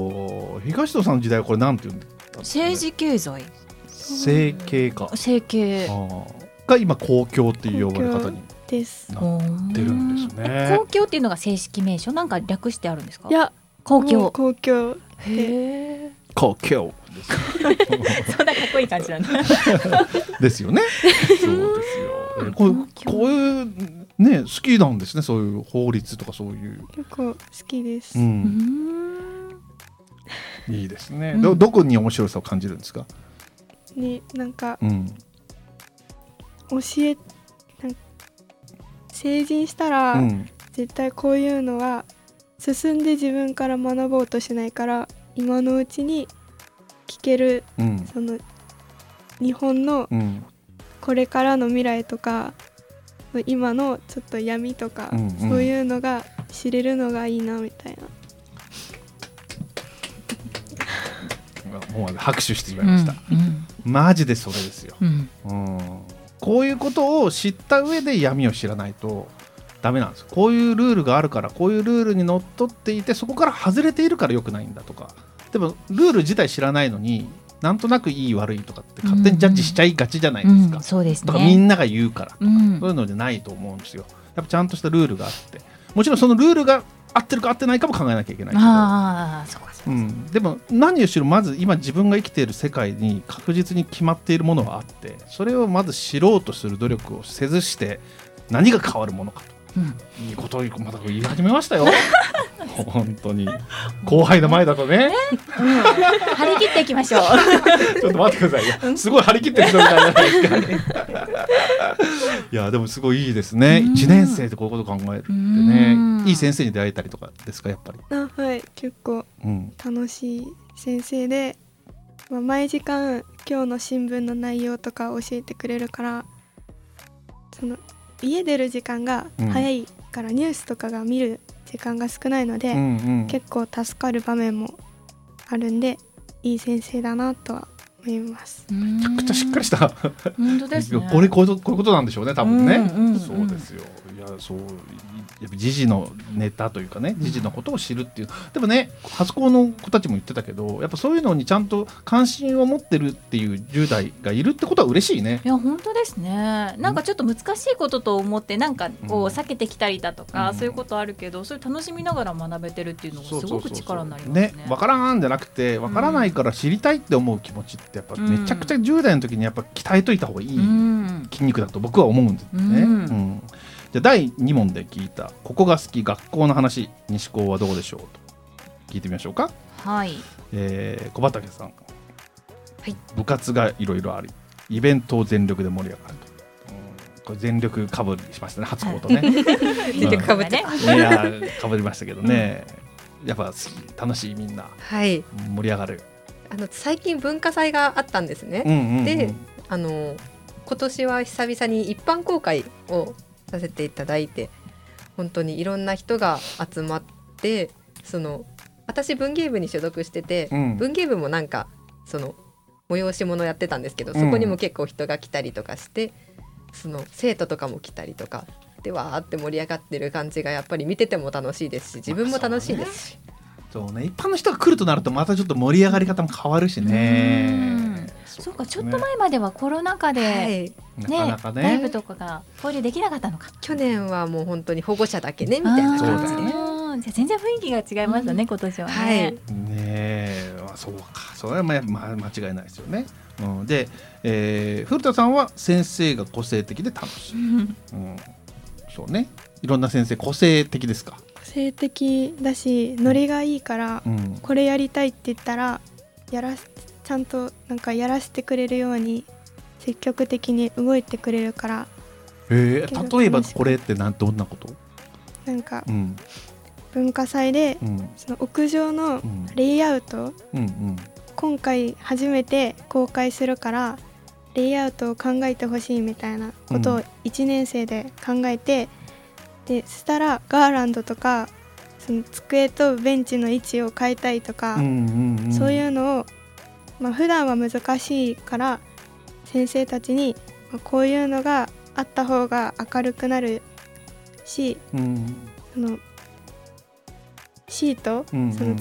東戸さんの時代はこれなんて言うんだったんですかね。 政治経済政経か政経が今公共っていう呼ばれ方にですなってるんですね。 公共っていうのが正式名称なんか略してあるんですか。 いや公共公共へ公共ですそんなかっこいい感じなんだですよね。そうですよ。こうこういうね好きなんですね。そういう法律とかそういう結構好きです、 うん、いいですね、うん、ど, どこに面白さを感じるんですか。 になんか、 うん、 教えなんか成人したら、うん、絶対こういうのは進んで自分から学ぼうとしないから今のうちに聞ける、うん、その日本のこれからの未来とか、うん、今のちょっと闇とか、うんうん、そういうのが知れるのがいいなみたいな。 もう拍手してしまいました、うんうん、マジでそれですよ、うんうん、こういうことを知った上で闇を知らないとダメなんです。こういうルールがあるからこういうルールにのっとっていてそこから外れているから良くないんだとか、でもルール自体知らないのになんとなくいい悪いとかって勝手にジャッジしちゃいがちじゃないですか、うんうん、 そうですね、 とかみんなが言うからとか、うん、そういうのじゃないと思うんですよ。やっぱちゃんとしたルールがあって、もちろんそのルールが合ってるか合ってないかも考えなきゃいけないけど、 あそうかそうか、 うん、でも何をしろまず今自分が生きている世界に確実に決まっているものはあって、それをまず知ろうとする努力をせずして何が変わるものかと、うん、いいことをまた言い始めましたよ本当に後輩の前だとね、 うん、張り切っていきましょうちょっと待ってくださいよ、すごい張り切ってる人みたいじゃないですかいやでもすごいいいですね。いちねん生でこういうこと考えるってね、いい先生に出会えたりとかですか。やっぱりあ、はい、結構楽しい先生で、うん、まあ、毎時間今日の新聞の内容とか教えてくれるから、その家出る時間が早いからニュースとかが見る時間が少ないので、うんうん、結構助かる場面もあるんでいい先生だなとは思います。 めちゃくちゃしっかりした本当ですね。 これこういうこういうことなんでしょうね多分ね、うんうんうん、そうですよ。いやそうやっぱ時事のネタというかね、時事のことを知るっていう、うん、でもね初校の子たちも言ってたけど、やっぱそういうのにちゃんと関心を持ってるっていうじゅう代がいるってことは嬉しいね。 いや本当ですね。なんかちょっと難しいことと思ってなんかこう避けてきたりだとか、うん、そういうことあるけど、それ楽しみながら学べてるっていうのがすごく力になりますね。 分からんじゃなくて分からないから知りたいって思う気持ちってやっぱめちゃくちゃじゅう代の時にやっぱ鍛えといた方がいい筋肉だと僕は思うんですよね、うんうん。じゃあだいに問で聞いたここが好き学校の話、西高はどうでしょうと聞いてみましょうか。 はい、 えー、小畑さん、 はい、 部活がいろいろありイベントを全力で盛り上がると、うん、これ全力かぶりしましたね初校とね全力かぶって、 うん、いやかぶりましたけどね、うん、やっぱ好き楽しいみんな、 はい、 盛り上がる。 あの最近文化祭があったんですね、うんうんうん、であの今年は久々に一般公開をさせていただいて、本当にいろんな人が集まって、その私文芸部に所属してて、うん、文芸部もなんかその催し物やってたんですけど、そこにも結構人が来たりとかして、うん、その生徒とかも来たりとかでわーって盛り上がってる感じがやっぱり見てても楽しいですし、自分も楽しいですし、 そうね、一般の人が来るとなるとまたちょっと盛り上がり方も変わるしね。 そう、そうか、ちょっと前まではコロナ禍で、はいね、 なかなかねライブとかが交流できなかったのか。 去年はもう本当に保護者だけねみたいな感じで、 じゃあ全然雰囲気が違いますよね、うん、今年はね、はい、 ねえ、そうか、それは、ま、ま、間違いないですよね、うん、で、えー、古田さんは先生が個性的で楽しい、うん、そうね、いろんな先生個性的ですか。 個性的だしノリがいいから、うん、これやりたいって言ったらやらちゃんとなんかやらせてくれるように積極的に動いてくれるから、 えー、例えばこれってなんどんなこと？ なんか、うん、文化祭で、うん、その屋上のレイアウト、うんうん、今回初めて公開するからレイアウトを考えてほしいみたいなことをいちねん生で考えて、うん、でそしたらガーランドとかその机とベンチの位置を変えたいとか、うんうんうん、そういうのを、まあ、普段は難しいから先生たちに、まあ、こういうのがあった方が明るくなるし、うん、そのシート、うんうん、その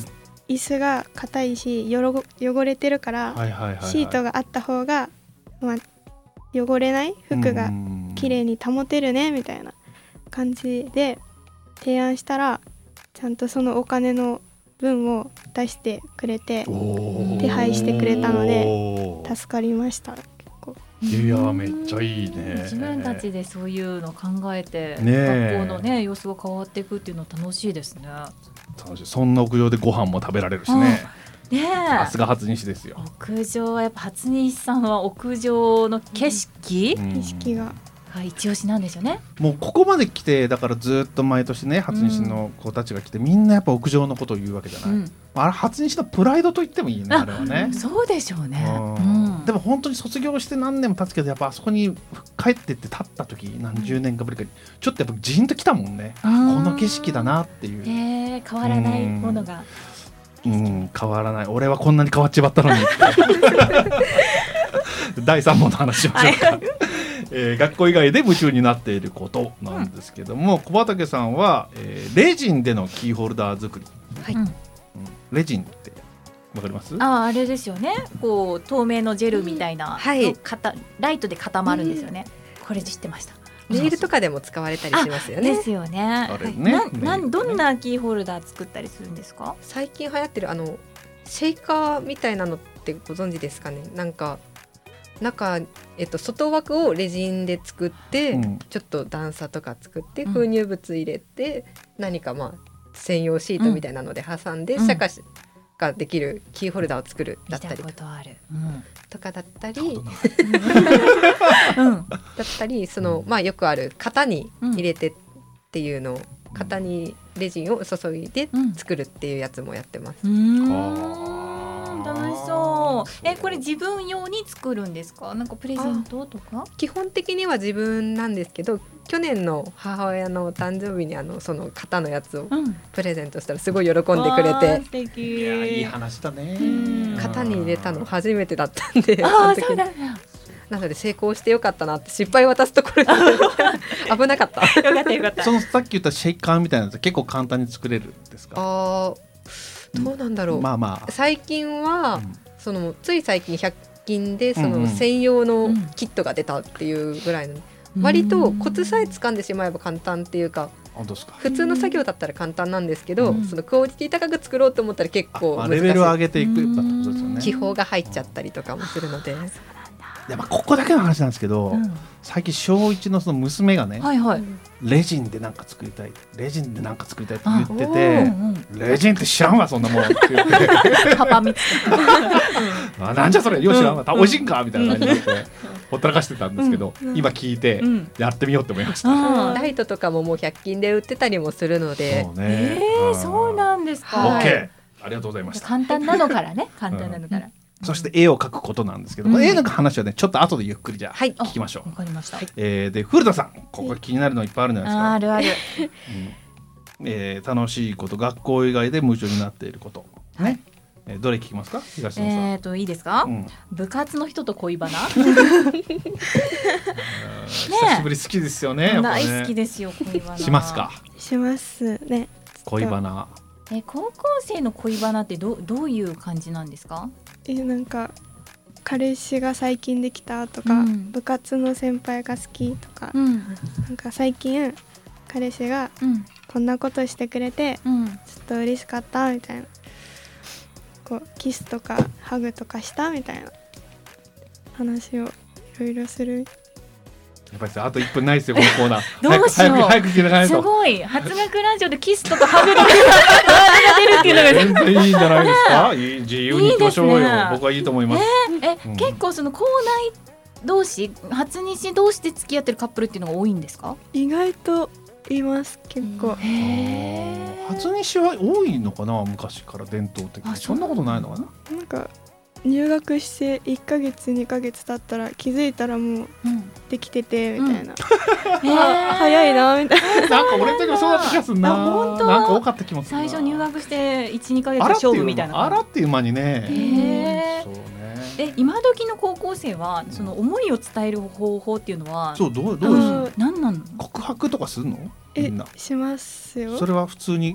椅子が硬いしよろ汚れてるから、はいはいはいはい、シートがあった方が、まあ、汚れない服が綺麗に保てるねみたいな感じで提案したら、ちゃんとそのお金の分を出してくれて手配してくれたので助かりました。結構いやめっちゃいいね。 自分たちでそういうの考えて、ね、学校のね様子が変わっていくっていうの楽しいですね。 楽しい。そんな屋上でご飯も食べられるしね。 ねえ、 さすが初西ですよ。 屋上はやっぱ初西さんは屋上の景色、 うん、景色が一押しなんですよね。 もうここまで来てだからずっと毎年ね初西の子たちが来て、うん、みんなやっぱ屋上のことを言うわけじゃない、うん、あれ初西のプライドと言ってもいいね。あれはねそうでしょうね、 うん、でも本当に卒業して何年も経つけどやっぱあそこに帰ってって立った時何十年かぶりかにちょっとやっぱジーンときたもんね、うん、この景色だなっていう、 えー、変わらないものが、 うん、うん、変わらない。俺はこんなに変わっちまったのにだいさん問の話しましょうか、はいえー、学校以外で夢中になっていることなんですけども、うん、小畑さんは、えー、レジンでのキーホルダー作り、はいうん、レジンってわかります？ あ, あれですよね、こう透明のジェルみたいな、うんはい、ライトで固まるんですよね、うん、これ知ってました。 ネイルとかでも使われたりしますよね。 ですよね。あれね、ななどんなキーホルダー作ったりするんですか？ 最近流行ってるあのシェイカーみたいなのってご存知ですかね。なんか中、えっと、外枠をレジンで作って、うん、ちょっと段差とか作って封入物入れて、うん、何かまあ専用シートみたいなので挟んで、うん、シャカシができるキーホルダーを作るだったりとか、うん、とかだったりだったりその、まあ、よくある型に入れてっていうのを、型にレジンを注いで作るっていうやつもやってます。 うーん楽しそう。えこれ自分用に作るんですか？なんかプレゼントとか？ 基本的には自分なんですけど、去年の母親の誕生日にあのその型のやつをプレゼントしたらすごい喜んでくれて、 うん、素敵。 いやいい話だね。 型に入れたの初めてだったんで、 あそうだなので成功してよかったなって。失敗渡すところで危なかったよかったよかった。 そのさっき言ったシェイカーみたいなやつ結構簡単に作れるんですか？ あどうなんだろう、うんまあまあ、最近は、うん、そのつい最近ひゃく均でその専用のキットが出たっていうぐらいの、うん、割とコツさえ掴んでしまえば簡単っていうか、 うん、 普通の作業だったら簡単なんですけど、うん、そのクオリティ高く作ろうと思ったら結構難しい、 レベルを上げていくってことですよね。 気泡が入っちゃったりとかもするので、 やっぱここだけの話なんですけど、うん、最近小いちのその娘がね、はいはい、レジンでなんか作りたいレジンでなんか作りたいって言ってて、うん、レジンって知らんわそんなもんって言ってパパ見つけたあなんじゃそれよし知らんわ、うん、おいしいんかみたいな感じでほったらかしてたんですけど、うん、今聞いてやってみようって思いました、 うん、ライトとかももうひゃく均で売ってたりもするので、 そうね、 えー、そうなんですか、 はい、OK ありがとうございました。 簡単なのからね簡単なのから、うんそして絵を描くことなんですけど、うん、絵の話はねちょっと後でゆっくりじゃあ聞きましょう。 わかりました。 えー、で古田さんここ気になるのいっぱいあるんじゃないですか。 あるある、 うんえー、楽しいこと学校以外で夢中になっていること、ねはいえー、どれ聞きますか東野さん。 えーといいですか、うん、部活の人と恋バナ久しぶり好きですよね。 大好きですよ恋バナ。 しますか？ しますね。 恋バナえ高校生の恋バナって ど, どういう感じなんですか？ えなんか彼氏が最近できたとか、うん、部活の先輩が好きとか、うん、なんか最近彼氏がこんなことしてくれて、うん、ちょっと嬉しかったみたいな、こうキスとかハグとかしたみたいな話をいろいろする。 やっぱりあといっぷんないですよこのコーナー。 どうしよう早く早く聞かないと。 すごい初学ラジオでキスとかハグとかが出るっていうのが全然いいんじゃないですか。いい自由にいきましょうよ。いいですね、僕はいいと思います。 えー、え、うん、結構その校内同士初日同士で付き合ってるカップルっていうのが多いんですか？ 意外といます結構。 へー初日は多いのかな昔から伝統的に。そんなことないのかな。 なんか入学していっかげつにかげつ経ったら気づいたらもうできててみたいな、うんうん、早いなみたいな。 なんか俺の時もそうだった気がするな。 本当なんか多かった気もするな。 最初入学して いちにかげつ勝負みたいな。 あらっていう間にね。 へそうね。え今時の高校生はその思いを伝える方法っていうのはそうどうどうですか？ 何なの？ 告白とかするの？みんなえしますよ。 それは普通に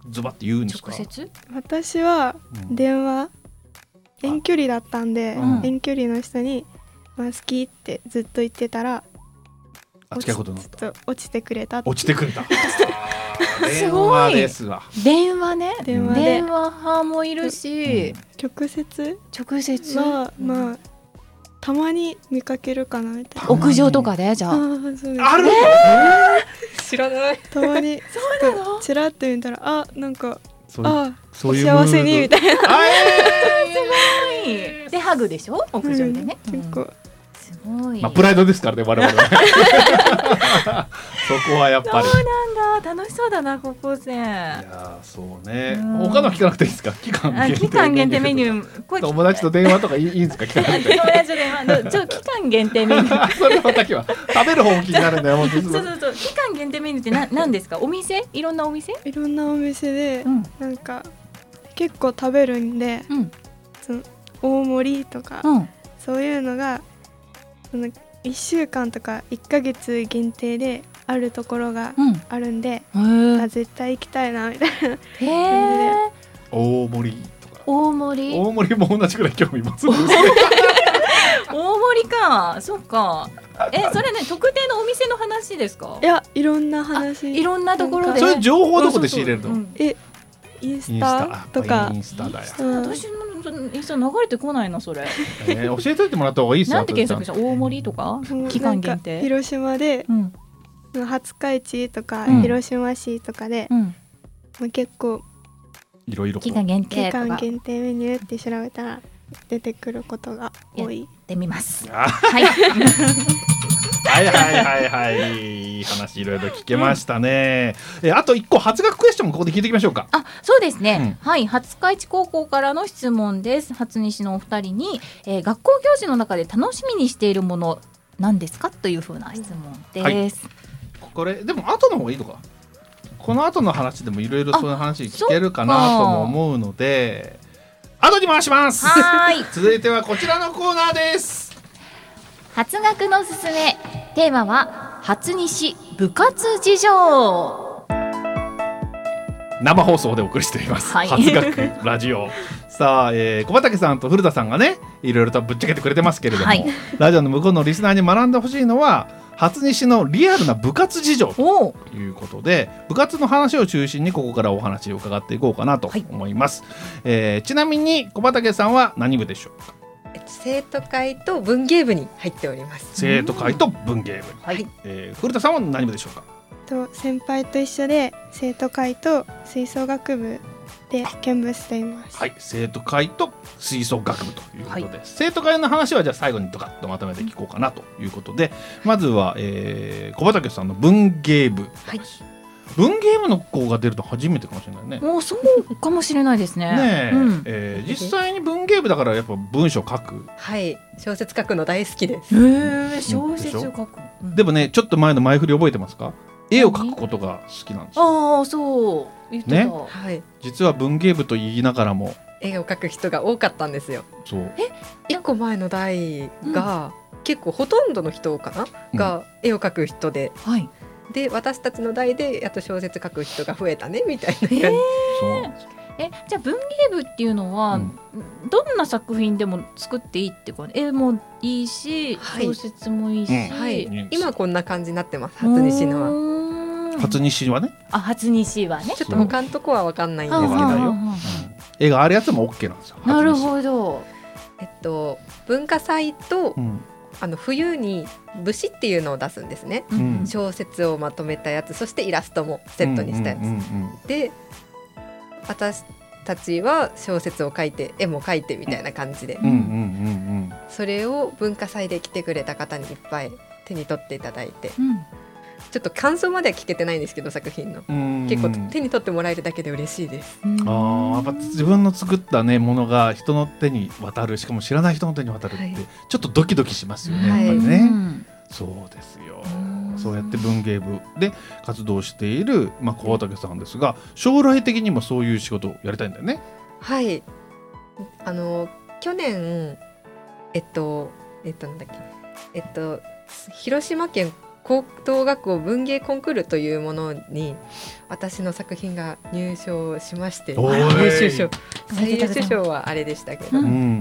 ズバッて言うんですか？ 直接？ 私は電話、うん、遠距離だったんで、うん、遠距離の人に、まあ、好きってずっと言ってたらあ近いことになった。 落ちてくれた。 落ちてくれた。 すごい。 電話ですわ。 電話ね。 電話で電話派もいるし、うん、 直接直接は、うん、まあたまに見かけるかなみたいな。 屋上とかでじゃあ。あ、 そうです。 ある。 えー、知らない。 たまにそうなの？ ちらっと見たらあなんかそうあそういう幸せにみたいな。 あえー、すごい。でハグでしょ？屋上でね。 うん、結構。 すごい。 まあプライドですからね我々は。そこはやっぱり。 そうなんだ。楽しそうだな高校生。いやそうね。他の聞かなくていいですか？期間限定。 期間限定メニュー。 友達と電話とかいいんですか？聞かなくて。 友達と電話。ちょ期間限定メニュー。 それはだけは食べる方気になるんだよ。 そうそうそう。期間限定メニューってな何ですか？お店？いろんなお店？ いろんなお店で、うん、なんか結構食べるんで、うん、その大盛りとか、うん、そういうのがそのいっしゅうかんとかいっかげつ限定であるところがあるんで、うん、あ絶対行きたいなみたいな感じで。 大盛りとか。 大盛り。 大盛りも同じくらい興味持つんですね。 大盛りか、そっか。え、それね特定のお店の話ですか？ いや、いろんな話。 いろんなところで。 そういう情報どこで仕入れるの？うん、 え、インスタとか。 インスタだよ。 私のインスタ流れてこないなそれ。 えー、教えておいてもらった方がいいですよ。 なんて検索した？大盛りとか？期間限定。 広島で、うん、廿日市とか、うん、広島市とかで、うん、まあ、結構いろいろ期間限定とか。 期間限定メニューって調べたら出てくることが多い。 やってみます。 はい。はいはいはいはい話いろいろ聞けましたね、うん、えあといっこ初学クエスチョンもここで聞いていきましょうか。 あ、そうですね、うん、はい、廿日市高校からの質問です。初西のお二人に、えー、学校行事の中で楽しみにしているもの何ですかというふうな質問です、はい、 これでも後の方がいいのか、この後の話でもいろいろそういう話聞けるかなとも思うので後に回します。はい続いてはこちらのコーナーです。 初学のすすめ、テーマは初西部活事情。 生放送でお送りしています、はい、初学ラジオさあ、えー、小畑さんと古田さんがねいろいろとぶっちゃけてくれてますけれども、はい、ラジオの向こうのリスナーに学んでほしいのは初西のリアルな部活事情ということで部活の話を中心にここからお話を伺っていこうかなと思います、はい、えー、ちなみに小畑さんは何部でしょうか？ 生徒会と文芸部に入っております。 生徒会と文芸部、はい、えー、古田さんは何部でしょうか？ と先輩と一緒で生徒会と吹奏楽部で兼務しています。 はい、生徒会と吹奏楽部ということで、はい、生徒会の話はじゃあ最後にドカッとまとめて聞こうかなということで、まずは、えー、小畑さんの文芸部、はい、文芸部の子が出ると初めてかもしれないね。 もうそうかもしれないですね。 ねえ、うん、えー、実際に文芸部だからやっぱ文章書く。 はい、小説書くの大好きです。 へー、小説書く、 うん、でもねちょっと前の前振り覚えてますか？絵を描くことが好きなんですよ。ああ、そう言ってた、ね、 はい、 実は文芸部と言いながらも絵を描く人が多かったんですよ。 そう、 え一個前の代が、うん、結構ほとんどの人かな、うん、が絵を描く人で、はい、で私たちの代でやっと小説書く人が増えたねみたいな感じ。 そうえじゃあ文芸部っていうのは、うん、どんな作品でも作っていいってこと？絵もいいし、はい、小説もいいし、うんはい、今こんな感じになってます。初西のは初西はねあ初西はねちょっと他のとこは分かんないんですけど、うん、 絵があるやつも OK なんですよ。 なるほど。 えっと文化祭と、うん、あの冬に武士っていうのを出すんですね、うん、小説をまとめたやつ、そしてイラストもセットにしたやつ、うんうんうんうん、で私たちは小説を書いて絵も描いてみたいな感じで、うんうんうんうん、それを文化祭で来てくれた方にいっぱい手に取っていただいて、うん、ちょっと感想までは聞けてないんですけど作品の結構手に取ってもらえるだけで嬉しいです。 あやっぱ自分の作った、ね、ものが人の手に渡る、しかも知らない人の手に渡るって、はい、ちょっとドキドキしますよね、はい、やっぱりね、うん、そうですよ。そうやって文芸部で活動している、まあ、小畑さんですが将来的にもそういう仕事をやりたいんだよね。 はい、あの去年えっとえっとなんだっけえっと広島県高等学校文芸コンクールというものに私の作品が入賞しまして、優秀賞、最優秀賞はあれでしたけど、うん、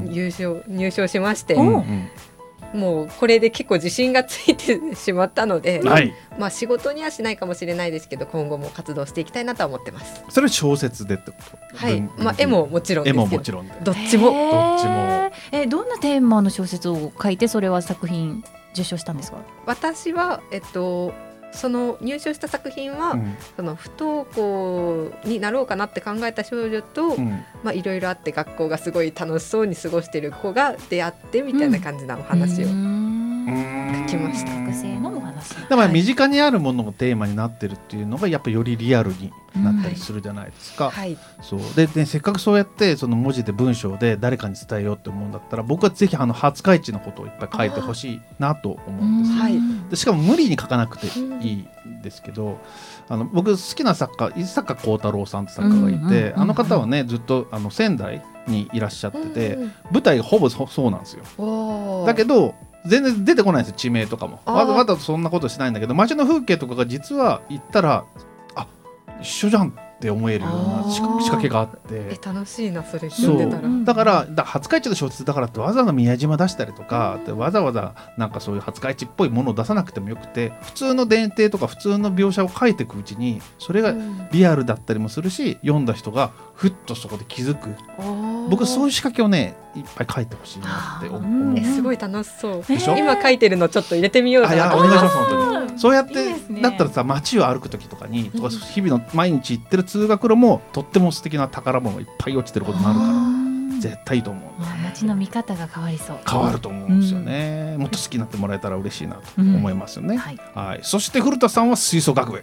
優勝入賞しまして、うん、もうこれで結構自信がついてしまったので、はい、まあ仕事にはしないかもしれないですけど今後も活動していきたいなとは思ってます。 それは小説でってこと？ はい、まあ、絵ももちろんですけど、 絵ももちろんどっちもどっちも。 えどんなテーマの小説を書いてそれは作品受賞したんですか？ 私は、えっと、その入賞した作品は、うん、その不登校になろうかなって考えた少女と、うん、まあ、いろいろあって学校がすごい楽しそうに過ごしている子が出会ってみたいな感じのお話を書きました。 学生のお話。 だから身近にあるものがテーマになってるっていうのがやっぱりよりリアルになったりするじゃないですか、うん、はい、そうで、でせっかくそうやってその文字で文章で誰かに伝えようって思うんだったら僕はぜひあの廿日市のことをいっぱい書いてほしいなと思うんです、はい、でしかも無理に書かなくていいんですけど、あの僕好きな作家伊坂幸太郎さんって作家がいて、うんうんうんうん、あの方はねずっとあの仙台にいらっしゃってて、うんうん、舞台がほぼ そ, そうなんですよ。だけど全然出てこないんですよ、地名とかも。わざわざそんなことしないんだけど街の風景とかが実は行ったらあ一緒じゃんって思えるような仕掛けがあって、 え楽しいなそれ読んでたら。 だからだ廿日市の小説だからってわざわざ宮島出したりとか、うん、わざわざなんかそういう廿日市っぽいものを出さなくてもよくて普通の伝承とか普通の描写を書いていくうちにそれがリアルだったりもするし、読んだ人がふっとそこで気づく。僕そういう仕掛けをねいっぱい書いてほしいなって思う。 えすごい楽しそうでしょ。今書いてるのちょっと入れてみようかな。 お願いします本当に。そうやっていい、ね、だったらさ街を歩く時とかにとか日々の毎日行ってる通学路もとっても素敵な宝物がいっぱい落ちてることになるから絶対いいと思う。 街の見方が変わりそう。 変わると思うんですよね、うん、もっと好きになってもらえたら嬉しいなと思いますよね、うん、はいはい、そして古田さんは吹奏楽部、はい、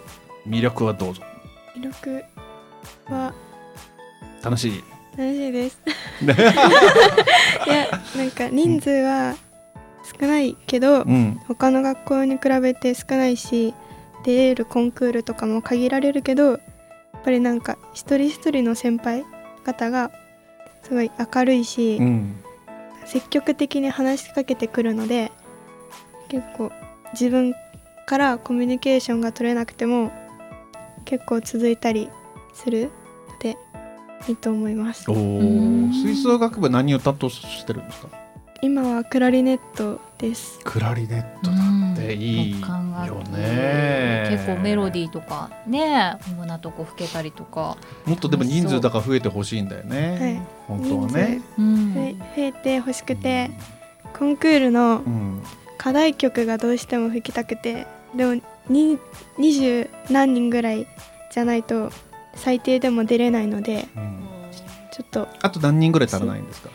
魅力はどうぞ。 魅力は楽しい楽しいですいやなんか人数は少ないけど、うん、他の学校に比べて少ないし出れるコンクールとかも限られるけどやっぱりなんか一人一人の先輩方がすごい明るいし、うん、積極的に話しかけてくるので結構自分からコミュニケーションが取れなくても結構続いたりするのでいいと思います。 お吹奏楽部何を担当してるんですか？ 今はクラリネットです。 クラリネットだっていいよね。 結構メロディーとかね主なとこ吹けたりとかもっとでも人数だから増えてほしいんだよね、はい、本当はね、 うん、増えてほしくて、うん、コンクールの課題曲がどうしても吹きたくてでもににじゅう何人ぐらいじゃないと最低でも出れないので、うん、ちょっとあと何人ぐらい足らないんですか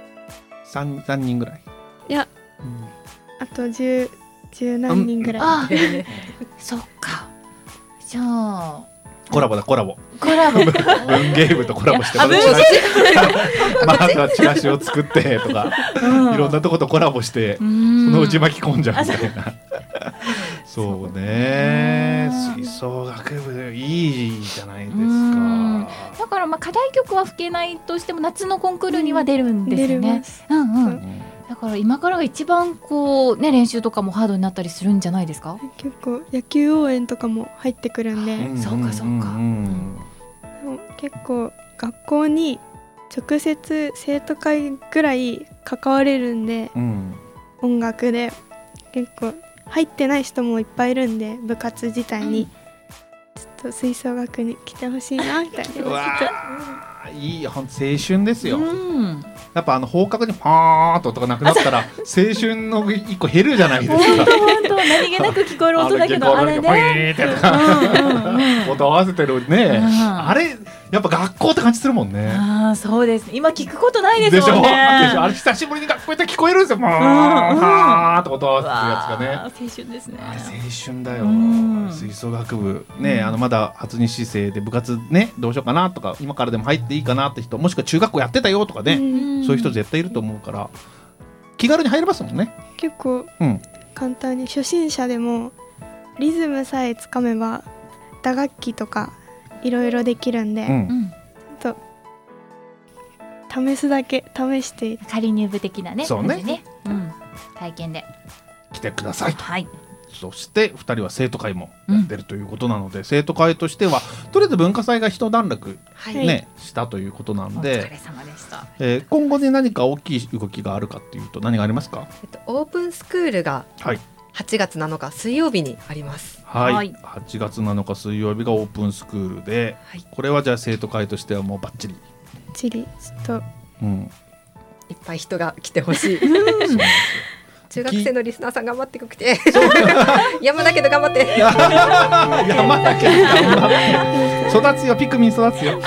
？3, 3人ぐらいいや、うん、あと 10, 10何人ぐらい、 あそっかじゃあコラボだコラボコラボ文芸部とコラボしてまたチラシチラシを作ってとか、うん、いろんなとことコラボしてそのうち巻き込んじゃうみたいなそうね吹奏楽部いいじゃないですか。 だからまあ課題曲は吹けないとしても夏のコンクールには出るんですよね、うんうんうん、だから今からが一番こう、ね、練習とかもハードになったりするんじゃないですか？ 結構野球応援とかも入ってくるんで、 うん、そうかそうか、うん、 結構学校に直接生徒会ぐらい関われるんで、うん、音楽で結構入ってない人もいっぱいいるんで部活自体に、うん、ちょっと吹奏楽に来てほしいなみたいな。うわいい青春ですよ、うん、やっぱあの放課後にパーンと音がなくなったら青春の一個減るじゃないですか。 本当本当何気なく聞こえる音だけどあれね音合わせてるね、うん、あれやっぱ学校って感じするもんね。 あそうですね今聞くことないですもんね。 でしょあれ久しぶりに学校行って聞こえるんですよ。パーンと音合わせてるやつがね。 青春ですね。 あれ青春だよ、うん、吹奏楽部ね、うん、あのまだ初日生で部活ねどうしようかなとか今からでも入っていいかなって人もしくは中学校やってたよとかね、うん、そういう人絶対いると思うから気軽に入れますもんね。 結構、うん、簡単に初心者でもリズムさえつかめば打楽器とかいろいろできるんで、うん、ちょっと試すだけ試して仮入部的なねそうね、 ね、うん、体験で来てくださいと、 はい、 そしてふたりは生徒会もやってるということなので、うん、生徒会としてはとりあえず文化祭が一段落、ね、はい、したということなんで、お疲れ様でした。えー、今後に何か大きい動きがあるかっていうと何がありますか？ えっと、オープンスクールがはちがつなのか水曜日にあります。 はい、はい、はちがつなのか水曜日がオープンスクールで、はい、これはじゃあ生徒会としてはもうバッチリバッチリと、 うん、いっぱい人が来てほしい。そうなんですよ。中学生のリスナーさん頑張ってくて山だけど頑張って山だけど頑張って育つよ、ピクミン育つよ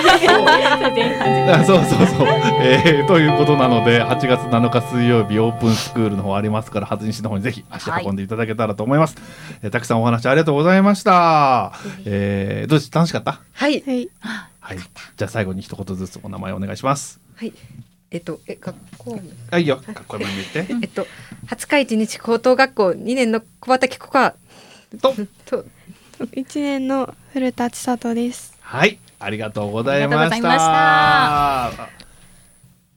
そうそうそう、えー、ということなのではちがつなのか水曜日オープンスクールの方ありますから、初西の方にぜひ足運んでいただけたらと思います、はい、えー、たくさんお話ありがとうございました、えー、どうです楽しかった？ はい、 はいはい、じゃあ最後に一言ずつお名前お願いします。 はい、えっと、え、学校あ、いいよ、学校名言ってえっと、廿日市日高等学校にねんの小畑ココアとといちねんの古田千里です。 はい、ありがとうございました。